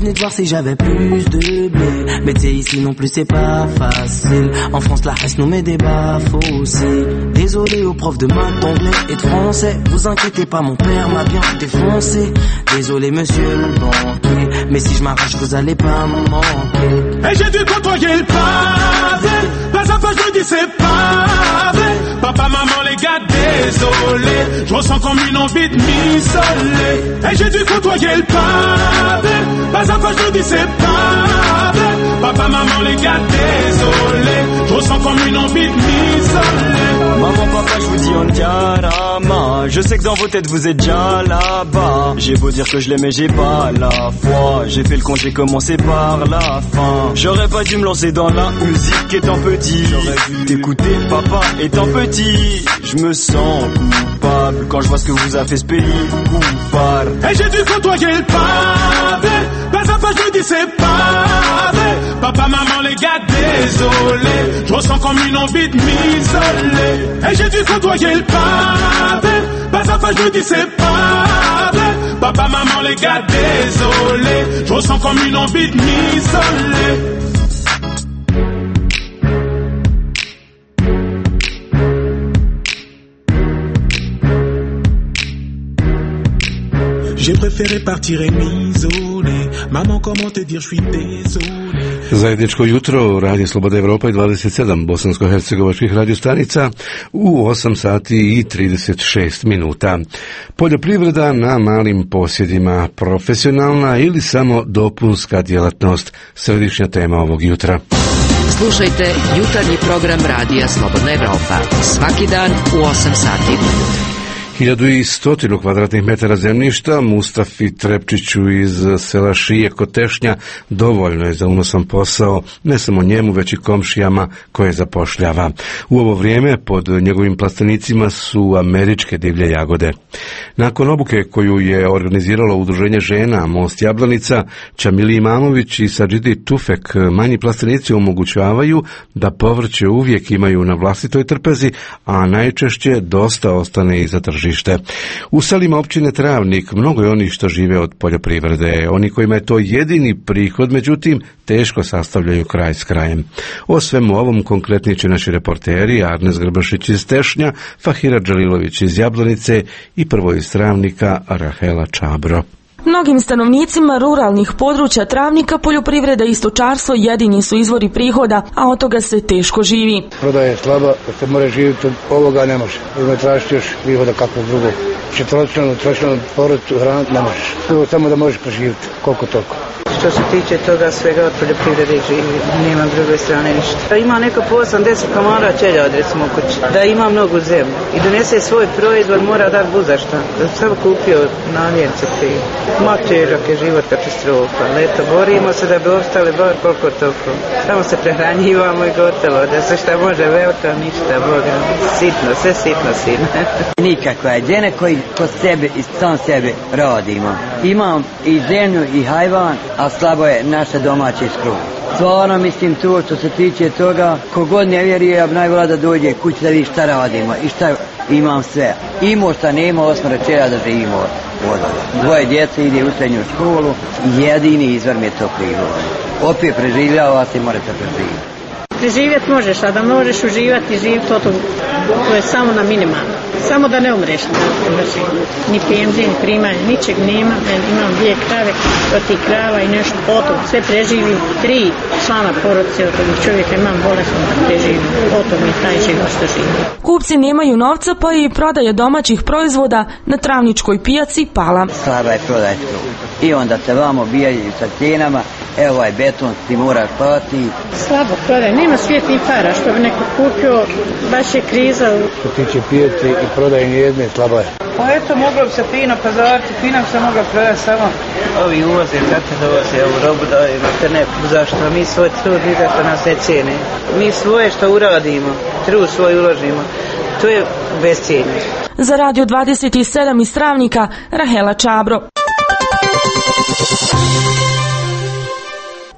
venu te voir si j'avais plus de blé. Mais tu sais, ici non plus c'est pas facile. En France, la haine nous met des baffes aussi. Désolé aux profs de maths, d'anglais et de français. Vous inquiétez pas, mon père m'a bien défoncé. Désolé monsieur le banquier, mais si je m'arrache, vous allez pas me manquer. Et j'ai dû côtoyer le pavé. Pas à pas, je me dis c'est pas vrai. Papa, maman, les gars, désolé. Je ressens comme une envie de m'isoler. Et j'ai dû côtoyer le pavé. Pas à pas, je me dis c'est pas vrai. Papa, maman, les gars, désolé. Je ressens comme une envie de m'isoler. Maman, papa, je vous dis on diarama. Je sais que dans vos têtes vous êtes déjà là-bas. J'ai beau dire que je l'aimais, j'ai pas la foi. J'ai fait le con, j'ai commencé par la fin. J'aurais pas dû me lancer dans la musique étant petit. J'aurais dû t'écouter papa étant petit. Je me sens coupable quand je vois ce que vous a fait ce pays coupable. Et j'ai dû côtoyer le pavé. Pas à pas, je me dis c'est pas vrai. Papa, maman, les gars, désolé. Je ressens comme une envie de m'isoler. Et j'ai dû côtoyer le pavé. Pas à pas, je me dis c'est pas vrai. Papa, maman, les gars, désolé. Je ressens comme une envie de m'isoler. J'ai préféré partir et m'isoler. Maman, comment te dire, je suis désolé. Zajedničko jutro, Radio Sloboda Evropa i dvadeset sedam bosansko-hercegovačkih radiostanica u osam sati i trideset šest minuta. Poljoprivreda na malim posjedima, profesionalna ili samo dopunska djelatnost, središnja tema ovog jutra. Slušajte jutarnji program Radija Slobodna Evropa svaki dan u osam sati. Hiljadu i stotinu kvadratnih metara zemljišta Mustafi Trepčiću iz sela Šije kod Tešnja dovoljno je za unosan posao, ne samo njemu, već i komšijama koje zapošljava. U ovo vrijeme pod njegovim plastenicima su američke divlje jagode. Nakon obuke koju je organiziralo Udruženje žena Most Jablanica, Čamili Imamović i Sadžidi Tufek, manji plastenici omogućavaju da povrće uvijek imaju na vlastitoj trpezi, a najčešće dosta ostane i za tržište. U selima općine Travnik mnogo je onih što žive od poljoprivrede. Oni kojima je to jedini prihod, međutim, teško sastavljaju kraj s krajem. O svemu ovom konkretni će naši reporteri Arnes Grbašić iz Tešnja, Fahira Đalilović iz Jablanice i prvo iz Travnika Rahela Čabro. Mnogim stanovnicima ruralnih područja Travnika poljoprivreda i stočarstvo jedini su izvori prihoda, a od toga se teško živi. Prodaja je slaba, da se može živjeti od ovoga ne može. Ima tražiti još prihoda kako drugo. Četvrčlanu, tročlanu porodicu hraniti ne možeš. Samo da možeš preživjeti, koliko toliko. Što se tiče toga svega od poljoprivrede živi, nema druge strane ništa. Ima neko po osamdeset komara čelja od recimo u kući, da ima mnogu zemlju i donese svoj proizvod, mora dati buzašta, da bi samo kupio namjerce prije. Ma težak je život, katastrofa, ali eto, borimo se da bi ostali bar koliko toliko. Samo se prehranjivamo i gotovo, da se šta može veliko, ništa, Boga, sitno, sve sitno, sitno. Nikakva je žene koji kod sebe i sam sebe radimo. Imam i zemlju i hajvan, a slabo je naše domaće skruv. Stvarno mislim to što se tiče toga, kogod ne vjeruje, ja bi najvolila da dođe kući da vidi šta radimo i šta imam sve. Imao šta nema, osmo rečera da živimo od ovoga. Dvoje djece ide u srednju školu, jedini izvor mi je to prihoda. Opet preživljava se i morate preživjeti. Preživjeti možeš, a da možeš uživati i živjeti to, to je samo na minimalno. Samo da ne umreš. Znači, ni penzije, ni primanje, ničeg nema. Imam dvije krave, od tih krava i nešto potom. Sve preživim. Tri člana porodice od tog čovjeka imam bolesno da preživim. Potom je taj život što živim. Kupci nemaju novca, pa i prodaje domaćih proizvoda na Travničkoj pijaci pala. Slaba je prodaje struju. I onda te vamo bijaju sa cijenama. Evo ovaj beton ti moraš platiti. Slabo prodaje. Nema svijetnih para što bi neko kupio. Baš je kriza. Što tiče pijace i prodaje nijedne, slaba je. Pa eto, moglo bi se fino pazariti, fino bi se moglo prodati samo. Ovi uvoze, kako dovoze ovu robu da imate ne, zašto? Mi svoj trud nikako nas ne cijene. Mi svoje što uradimo, trud svoj uložimo, to je bez cijene. Za Radio dvadeset sedam iz Travnika, Rahela Čabro.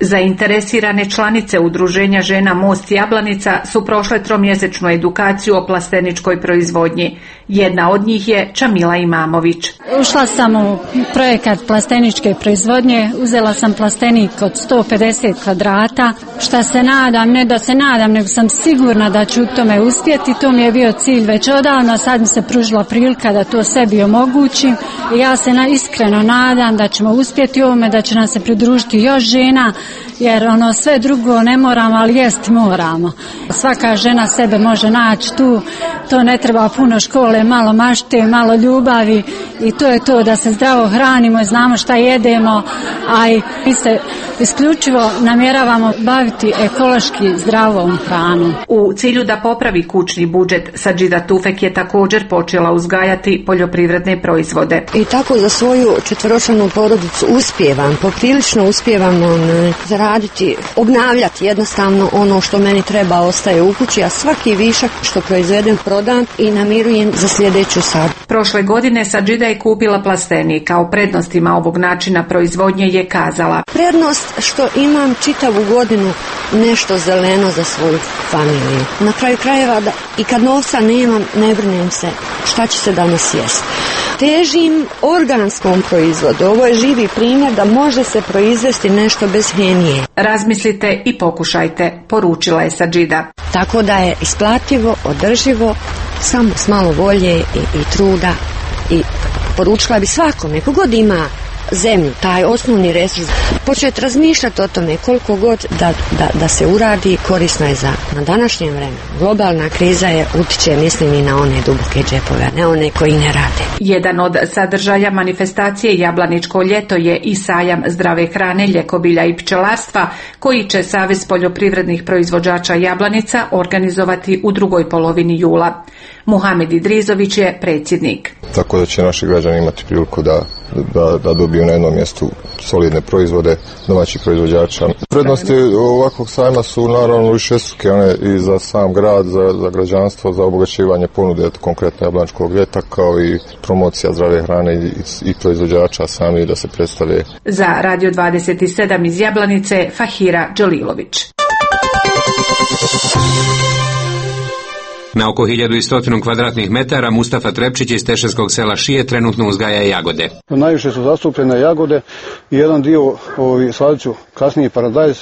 Zainteresirane članice Udruženja žena Most Jablanica su prošle tromjesečnu edukaciju o plasteničkoj proizvodnji. Jedna od njih je Čamila Imamović. Ušla sam u projekat plasteničke proizvodnje, uzela sam plastenik od sto pedeset kvadrata, šta se nadam, ne da se nadam, nego sam sigurna da ću u tome uspjeti. To mi je bio cilj već odavno, sad mi se pružila prilika da to sebi omogućim i ja se na, iskreno nadam da ćemo uspjeti u ovome, da će nam se pridružiti još žena, jer ono sve drugo ne moramo, ali jest moramo. Svaka žena sebe može naći tu, to ne treba puno škole, malo mašte, malo ljubavi i to je to, da se zdravo hranimo i znamo šta jedemo, a i mi se isključivo namjeravamo baviti ekološki zdravom hranom. U cilju da popravi kućni budžet, Sadžida Tufek je također počela uzgajati poljoprivredne proizvode. I tako za svoju četvoročlanu porodicu uspijevam, poprilično uspijevam on, zaraditi, obnavljati jednostavno ono što meni treba ostaje u kući, a svaki višak što proizvedem prodam i namirujem za sljedeću sad. Prošle godine Sadžida je kupila plastenik, a o prednostima ovog načina proizvodnje je kazala: prednost što imam čitavu godinu nešto zeleno za svoju familiju. Na kraju krajeva da, i kad novca nemam, ne brinem se šta će se danas jesti. Težim organskom proizvodu. Ovo je živi primjer da može se proizvesti nešto bez hemije. Razmislite i pokušajte, poručila je Sadžida. Tako da je isplativo, održivo, samo s malo volje i, i truda, i poručila bi svakome, kogod ima zemlju, taj osnovni resurs, početi razmišljati o tome koliko god da, da, da se uradi, korisno je za na današnjem vremenu. Globalna kriza je utiče, mislim, i na one duboke džepove, ne one koji ne rade. Jedan od sadržaja manifestacije Jablaničko ljeto je i sajam zdrave hrane, ljekobilja i pčelarstva, koji će Savez poljoprivrednih proizvođača Jablanica organizovati u drugoj polovini jula. Muhamed Idrizović je predsjednik. Tako da će naši građani imati priliku da, da, da dobiju na jednom mjestu solidne proizvode domaćih proizvođača. Prednosti ovakvog sajma su naravno višestruke, one i za sam grad, za, za građanstvo, za obogaćivanje ponude konkretno Jablančkog ljeta, kao i promocija zdrave hrane i, i proizvođača sami da se predstave. Za Radio dvadeset sedam iz Jablanice, Fahira Đolilović. Na oko hiljadu sto kvadratnih metara Mustafa Trepčić iz Teševskog sela Šije trenutno uzgaja jagode. Najviše su zastupljene jagode i jedan dio ovi sladicu, kasnije paradajz.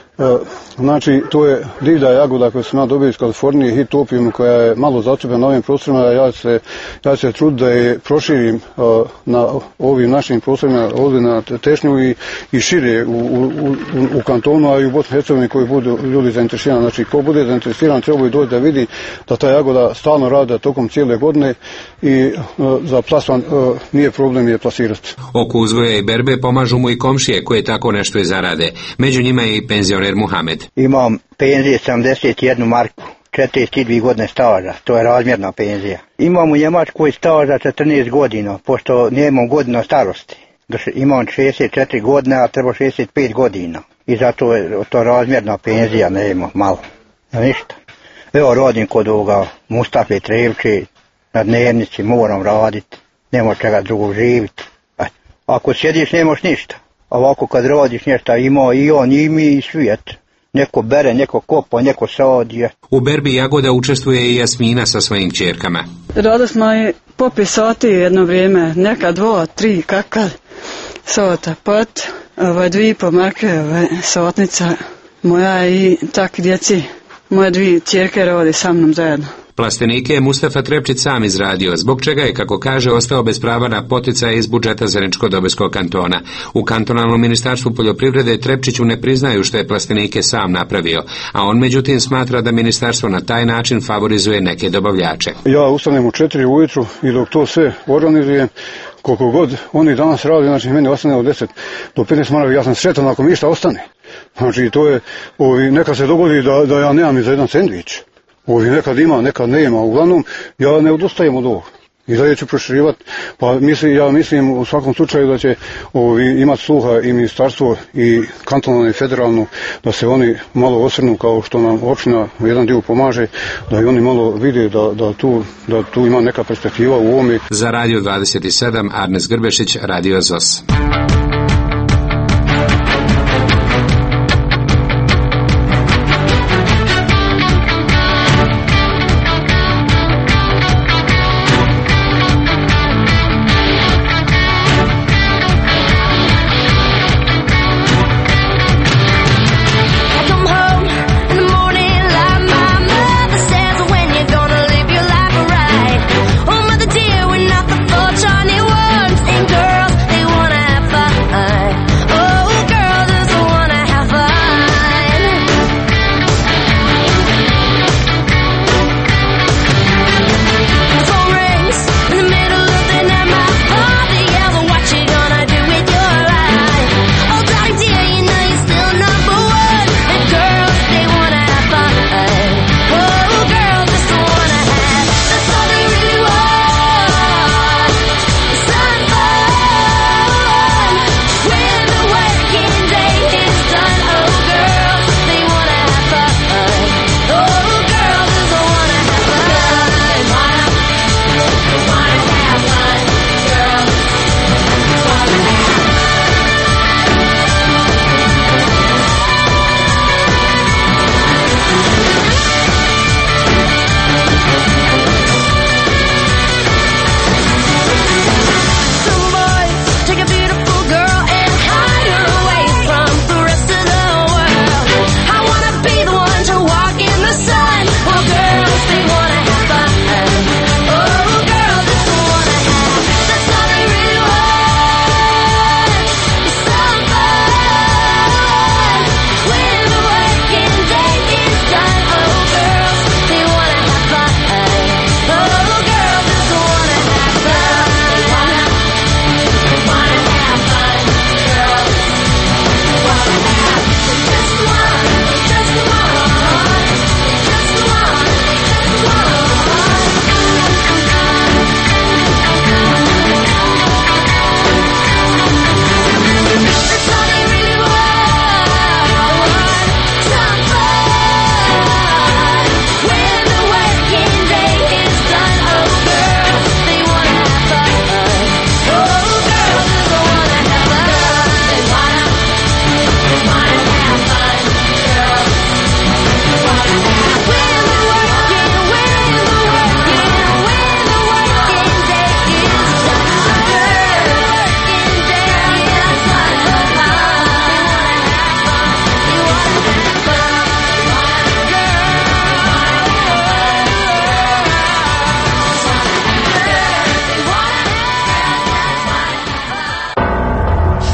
Znači, to je divlja jagoda koju sam ja dobio iz Kalifornije, hit opium, koja je malo zastupljena na ovim prostorima. Ja se, ja se trud da je proširim uh, na ovim našim prostorima, ovdje na Tešnju i, i šire u, u, u, u kantonu, a i u Bosni i Hercegovini koji budu ljudi zainteresirani. Znači, ko bude zainteresiran treba i doći da vidi da ta jagoda stalno rade tokom cijele godine i uh, za plasman uh, nije problem je plasirati. Oko uzgoja i berbe pomažu mu i komšije koje tako nešto i zarade. Među njima je i penzioner Muhamed. Imam penzije sedamdeset jednu marku, četrdeset dvije godine staža, to je razmjerna penzija. Imam u Njemačkoj staža četrnaest godina, pošto nemam godina starosti. Imam šezdeset četiri godine, a treba šezdeset pet godina. I zato je to razmjerna penzija, ne imam malo. Ja ništa. Evo radim kod ovoga Mustafe Trepčića, na dnevnici moram raditi, nema čega drugog živiti. Ako sjediš nemaš ništa. Ovako kad radiš nešto ima i on i mi i svijet. Neko bere, neko kopa, neko sadi. U berbi jagoda učestvuje i Jasmina sa svojim ćerkama. Rado smo i popi sati jedno vrijeme, neka dva, tri, kakad sata, pot, ovaj dvije pomake, ovaj satnica moja i tak djeci, moje dvije ćerke radi sa mnom zajedno. Plastenike je Mustafa Trepčić sam izradio, zbog čega je, kako kaže, ostao bez prava na poticaje iz budžeta Zeničko-Dobojskog kantona. U kantonalnom ministarstvu poljoprivrede Trepčiću ne priznaju što je plastenike sam napravio, a on međutim smatra da ministarstvo na taj način favorizuje neke dobavljače. Ja ustanem u četiri ujutru i dok to sve organizujem, koliko god oni danas radi, znači meni ostane od deset do petnaest maraka, ja sam sretan ako mi išta ostane. Znači to je, ovi, neka se dogodi da, da ja nemam i za jedan sendvič. Ovi nekad ima, nekad nema. Uglavnom, ja ne odustajem od ovog. I dalje ću proširivati. Pa mislim, ja mislim u svakom slučaju da će ovi, imati sluha i ministarstvo i kantonalno i federalno, da se oni malo osvrnu kao što nam općina jedan dio pomaže, da i oni malo vide da, da, tu, da tu ima neka perspektiva u ovome. Za Radio dvadeset sedam, Arnes Grbešić, Radio Z O S.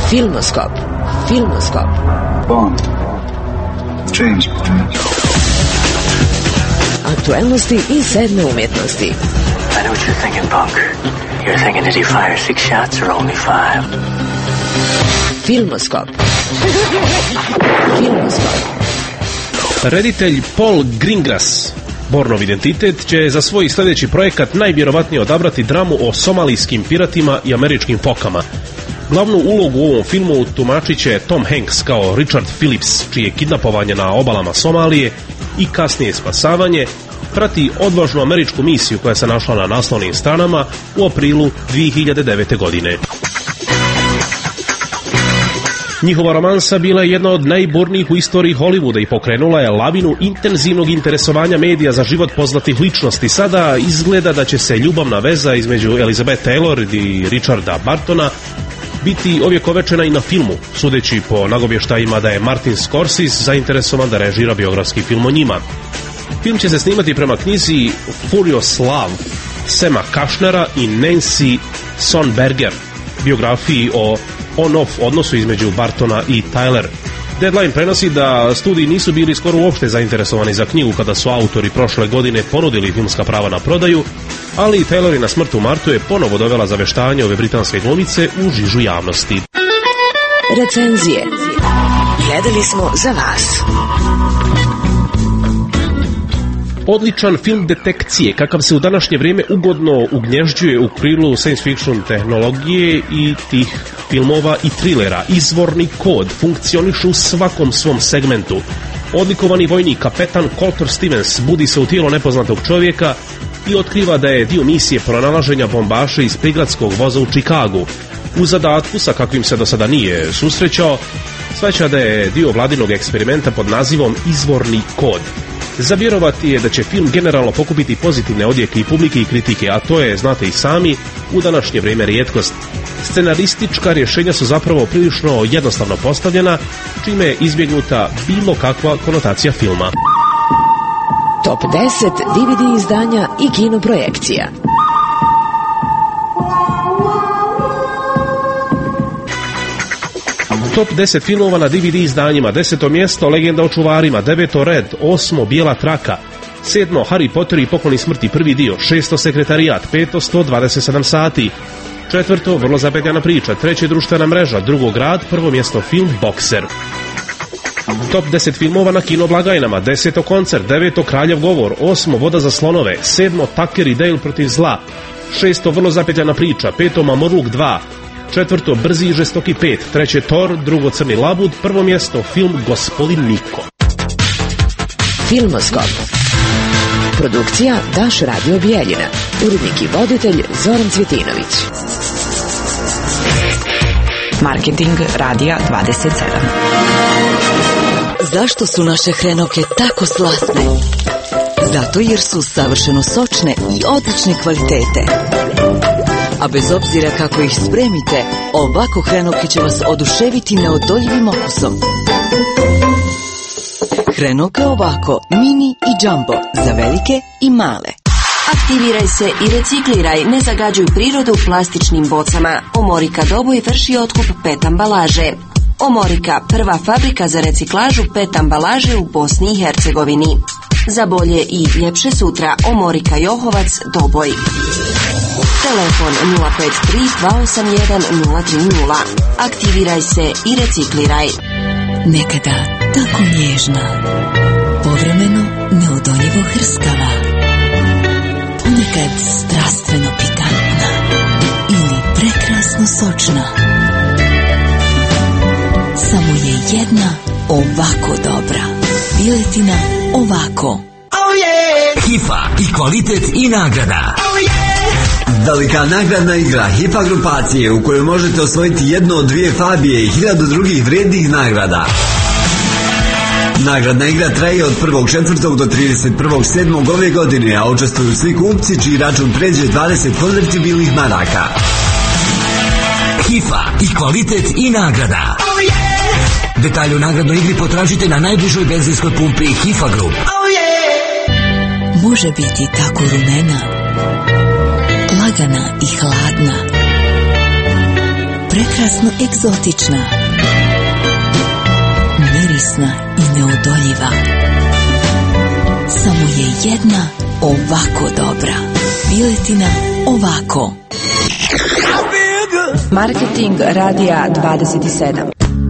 Filmoskop. Filmoskop. Bond. James Bond. Aktuelnosti i sedme umjetnosti. I know what you're thinking, punk. You're thinking, did he fire six shots or only five? Filmoskop. Filmoskop. Reditelj Paul Greengrass, Bornov identitet, će za svoj sljedeći projekat najvjerovatnije odabrati dramu o somalijskim piratima i američkim fokama. Glavnu ulogu u ovom filmu tumačit će Tom Hanks kao Richard Phillips, čije kidnapovanje na obalama Somalije i kasnije spasavanje prati odvažnu američku misiju koja se našla na naslovnim stranama u aprilu dvije hiljade devete. godine. Njihova romansa bila je jedna od najburnijih u istoriji Hollywooda i pokrenula je lavinu intenzivnog interesovanja medija za život poznatih ličnosti. Sada izgleda da će se ljubavna veza između Elizabeth Taylor i Richarda Bartona biti ovjekovečena i na filmu, sudeći po nagovještajima da je Martin Scorsese zainteresovan da režira biografski film o njima. Film će se snimati prema knjizi Furious Love Sema Kashnera i Nancy Sonberger, biografiji o on-off odnosu između Bartona i Tyler. Deadline prenosi da studiji nisu bili skoro uopšte zainteresovani za knjigu kada su autori prošle godine ponudili filmska prava na prodaju, ali Taylorina smrt u martu je ponovo dovela zaveštanje ove britanske glumice u žižu javnosti. Recenzije. Gledali smo za vas. Odličan film detekcije, kakav se u današnje vrijeme ugodno ugnježđuje u krilu science fiction tehnologije i tih filmova i trilera. Izvorni kod funkcioniše u svakom svom segmentu. Odlikovani vojnik kapetan Colter Stevens budi se u tijelo nepoznatog čovjeka i otkriva da je dio misije pronalaženja bombaša iz prigradskog voza u Čikagu. U zadatku, sa kakvim se do sada nije susrećao, shvaća da je dio vladinog eksperimenta pod nazivom Izvorni kod. Za vjerovati je da će film generalno pokupiti pozitivne odjeke i publike i kritike, a to je, znate i sami, u današnje vrijeme rijetkost. Scenaristička rješenja su zapravo prilično jednostavno postavljena, čime je izbjegnuta bilo kakva konotacija filma. Top deset D V D izdanja i kinoprojekcija. Top deset filmova na D V D izdanjima. Deseto mjesto Legenda o čuvarima, deveto Red, osmo Bijela traka, sedmo Harry Potter i pokloni smrti prvi dio, šesto Sekretarijat, peto sto dvadeset sedam sati, četvrto Vrlo zapetljana priča, treće Društvena mreža, drugo Grad, prvo mjesto film Bokser. Top deset filmova na kinoblagajnama. Deseto Koncert, deveto Kraljev govor, osmo Voda za slonove, sedmo Tucker i Dale protiv zla, šesto Vrlo zapetljana priča, peto Mamoruk dva, četvrto Brzi i žestoki pet, treće Thor, drugo Crni labud, prvo mjesto film Gospodin Niko. Filmoskop. Produkcija Daš Radio Bijeljina. Urednik i voditelj Zoran Cvjetinović. Marketing Radija dvadeset sedam. Zašto su naše hrenovke tako slatne? Zato jer su savršeno sočne i odlične kvalitete. A bez obzira kako ih spremite, ovako hrenovke će vas oduševiti neodoljivim okusom. Hrenovke ovako, mini i jumbo, za velike i male. Aktiviraj se i recikliraj, ne zagađuj prirodu plastičnim bocama. Omorika Doboj vrši otkup pet ambalaže. Omorika, prva fabrika za reciklažu pet ambalaže u Bosni i Hercegovini. Za bolje i ljepše sutra, Omorika Johovac Doboj. Telefon nula pet tri dva osam jedan nula tri nula. Aktiviraj se i recikliraj. Nekada tako nježna, povremeno neodoljivo hrskava, ponekad strastveno pikantna ili prekrasno sočna. Samo je jedna ovako dobra. Piletina ovako. Oh yeah! Hifa i kvalitet i nagrada. Oh yeah! Velika nagradna igra Hifa grupacije u kojoj možete osvojiti jednu od dvije Fabije i hiljadu drugih vrijednih nagrada. Nagradna igra traje od prvog četvrtog do trideset prvog sedmog ove godine, a učestvuju svi kupci čiji račun pređe dvadeset konvertibilnih maraka. Hifa i kvalitet i nagrada. Oh yeah! Detalje o nagradnoj igri potražite na najbližoj benzinskoj pumpi Hifa Group. Oh yeah! Može biti tako rumena, lagana i hladna, prekrasno egzotična, mirisna i neodoljiva. Samo je jedna ovako dobra. Piletina ovako. Marketing Radija dvadeset sedam.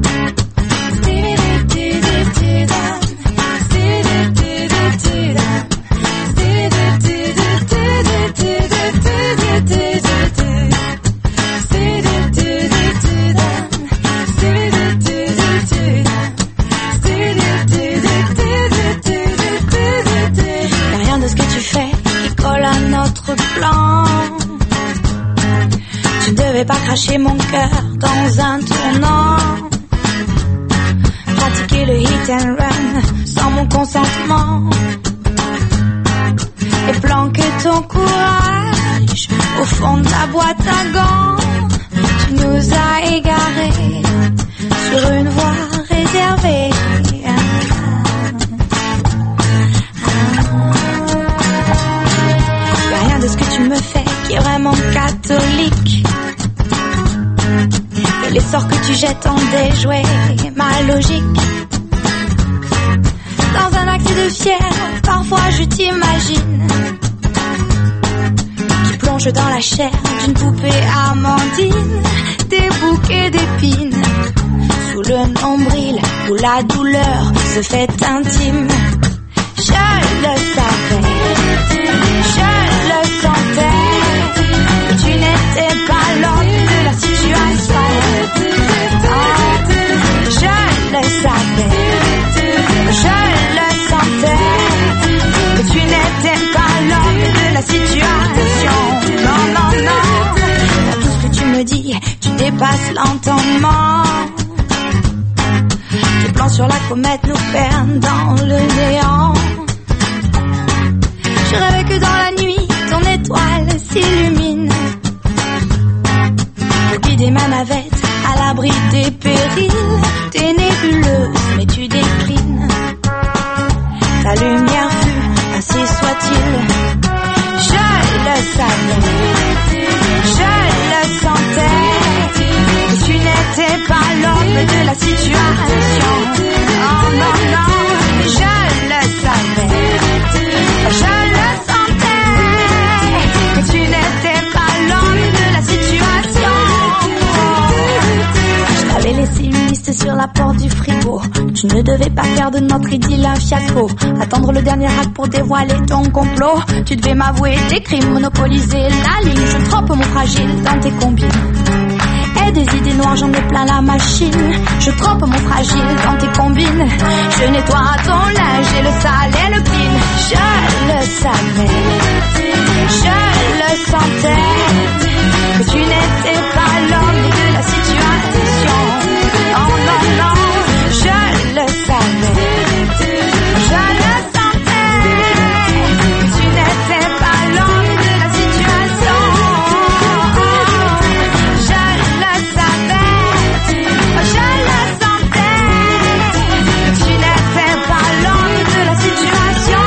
Pas cracher mon cœur dans un tournant, pratiquer le hit and run sans mon consentement, et planquer ton courage au fond de ta boîte à gants. Tu nous as égarés sur une voie réservée. Y'a rien de ce que tu me fais qui est vraiment catholique. Les sorts que tu jettes ont déjoué ma logique. Dans un acte de fier, parfois je t'imagine qui plonge dans la chair d'une poupée amandine, des bouquets d'épines sous le nombril où la douleur se fait intime. Je le savais, je le sentais, que tu n'étais pas l'homme de la situation. Je le savais, je le sentais, que tu n'étais pas l'homme de la situation. Non, non, non, dans tout ce que tu me dis, tu dépasses l'entendement. Tes plans sur la comète nous perdent dans le néant. Je rêvais que dans la nuit, ton étoile s'illumine. Je guidais ma navette à l'abri des périls. T'es nébuleuse, mais tu déclines. Ta lumière fut, ainsi soit-il. Je le savais, je le sentais, que tu n'étais pas l'homme de la situation. Oh non, non, je le savais, je le sentais, que tu n'étais pas l'homme de la situation. Je t'avais laissé une liste sur la porte du frigo. Tu ne devais pas faire de notre idylle un fiasco. Attendre le dernier acte pour dévoiler ton complot. Tu devais m'avouer tes crimes, monopoliser la ligne. Je trempe mon fragile dans tes combines. Et des idées noires, j'en ai plein la machine. Je trempe mon fragile dans tes combines. Je nettoie ton linge et le sale et le clean. Je le savais, je le sentais, que tu n'étais pas l'homme de la situation. Non, non, non, je le savais, je le sentais, que tu n'étais pas l'homme de la situation. Je le savais, je le sentais, que tu n'étais pas l'homme de la situation.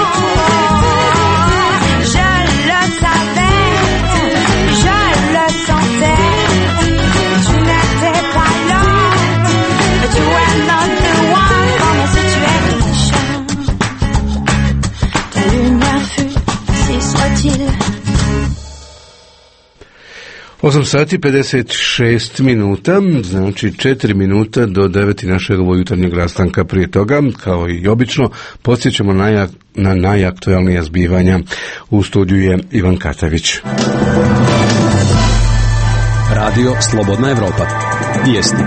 Je le savais, je le sentais, que tu n'étais pas l'homme, que tu es not the one dans ma situation. Ta lumière fut, si soit-il. osam sati pedeset šest minuta, znači četiri minuta do deveti našeg jutarnjeg rastanka. Prije toga, kao i obično, podsjećamo najak, na najaktualnija zbivanja. U studiju je Ivan Katavić. Radio Slobodna Evropa. Vijesti.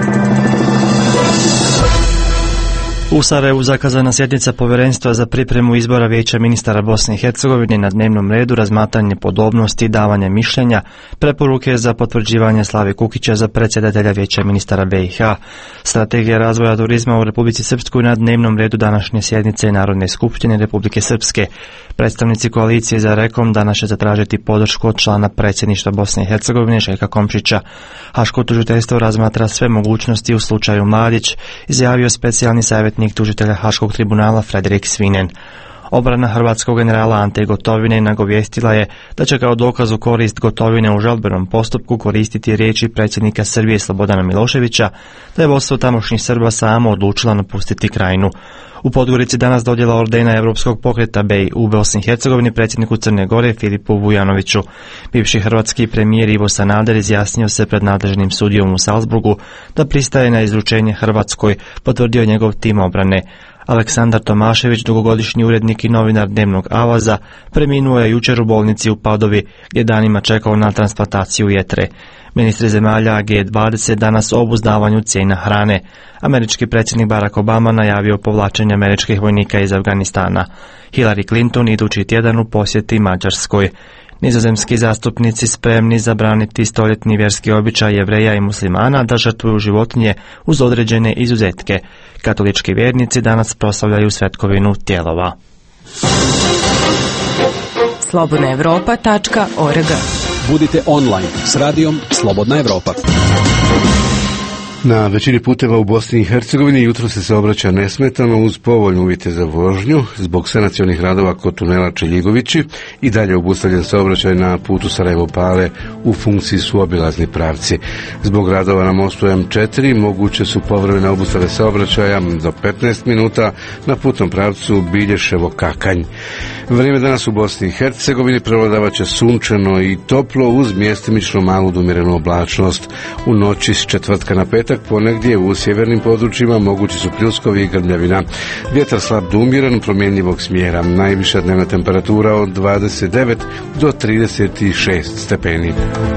U Sarajevu zakazana sjednica povjerenstva za pripremu izbora Vijeća ministara Bosne i Hercegovine, na dnevnom redu razmatranje podobnosti i davanje mišljenja, preporuke za potvrđivanje Slave Kukića za predsjedatelja Vijeća ministara B i H, strategija razvoja turizma u Republici Srpskoj na dnevnom redu današnje sjednice Narodne skupštine Republike Srpske. Predstavnici koalicije za Rekom danas će zatražiti podršku od člana predsjedništva Bosne i Hercegovine Željka Komšića. Haško tužiteljstvo razmatra sve mogućnosti u slučaju Mladić, izjavio specijalni savjetnik tužitelja Haškog tribunala Frederik Svinen. Obrana hrvatskog generala Ante Gotovine nagovijestila je da će kao dokaz u korist Gotovine u žalbenom postupku koristiti riječi predsjednika Srbije Slobodana Miloševića da je vodstvo tamošnjih Srba samo odlučila napustiti krajinu. U Podgorici danas dodjela ordena Europskog pokreta B I u Bosni i Hercegovini predsjedniku Crne Gore Filipu Vujanoviću. Bivši hrvatski premijer Ivo Sanader izjasnio se pred nadležnim sudijom u Salzburgu da pristaje na izručenje Hrvatskoj, potvrdio njegov tim obrane. Aleksandar Tomašević, dugogodišnji urednik i novinar dnevnog Avaza, preminuo je jučer u bolnici u Padovi gdje danima čekao na transplantaciju jetre. Ministri zemalja G dvadeset danas o obuzdavanju cijena hrane. Američki predsjednik Barack Obama najavio povlačenje američkih vojnika iz Afganistana. Hillary Clinton idući tjedan u posjeti Mađarskoj. Nizozemski zastupnici spremni zabraniti stoljetni vjerski običaj Jevreja i muslimana da žrtvuju životinje uz određene izuzetke. Katolički vjernici danas proslavljaju svetkovinu tijelova. slobodna europa tačka org. Budite online s radijom Slobodna Evropa. Na većini puteva u Bosni i Hercegovini jutro se saobraća nesmetano uz povoljne uvjete za vožnju. Zbog sanacionih radova kod tunela Čeljigovići i dalje obustavljen saobraćaj na putu Sarajevo-Pale, u funkciji su obilazni pravci. Zbog radova na mostu M četiri moguće su povremene obustave saobraćaja do petnaest minuta na putnom pravcu Bilješevo-Kakanj. Vrijeme danas u Bosni i Hercegovini prevladavat će sunčano i toplo uz mjestimično malu do umjerenu oblačnost. U noći s četvrtka na petak ponegdje u sjevernim područjima mogući su pljuskovi i grmljavina. Vjetar slab do umjeren, promjenjivog smjera. Najviša dnevna temperatura od dvadeset devet do trideset šest stepeni.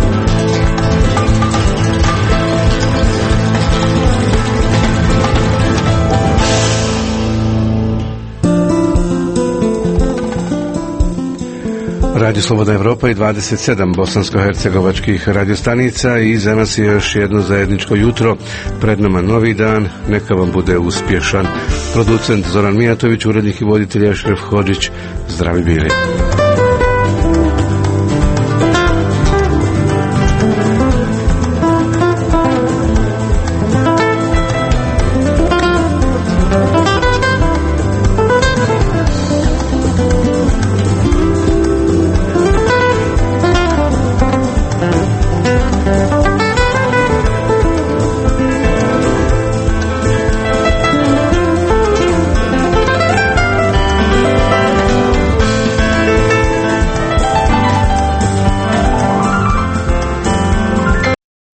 Radio Slobodna Evropa i dvadeset sedam bosansko-hercegovačkih radiostanica i za nas je još jedno zajedničko jutro. Pred nama novi dan, neka vam bude uspješan. Producent Zoran Mijatović, urednik i voditelj Ešref Hodžić, zdravi bili.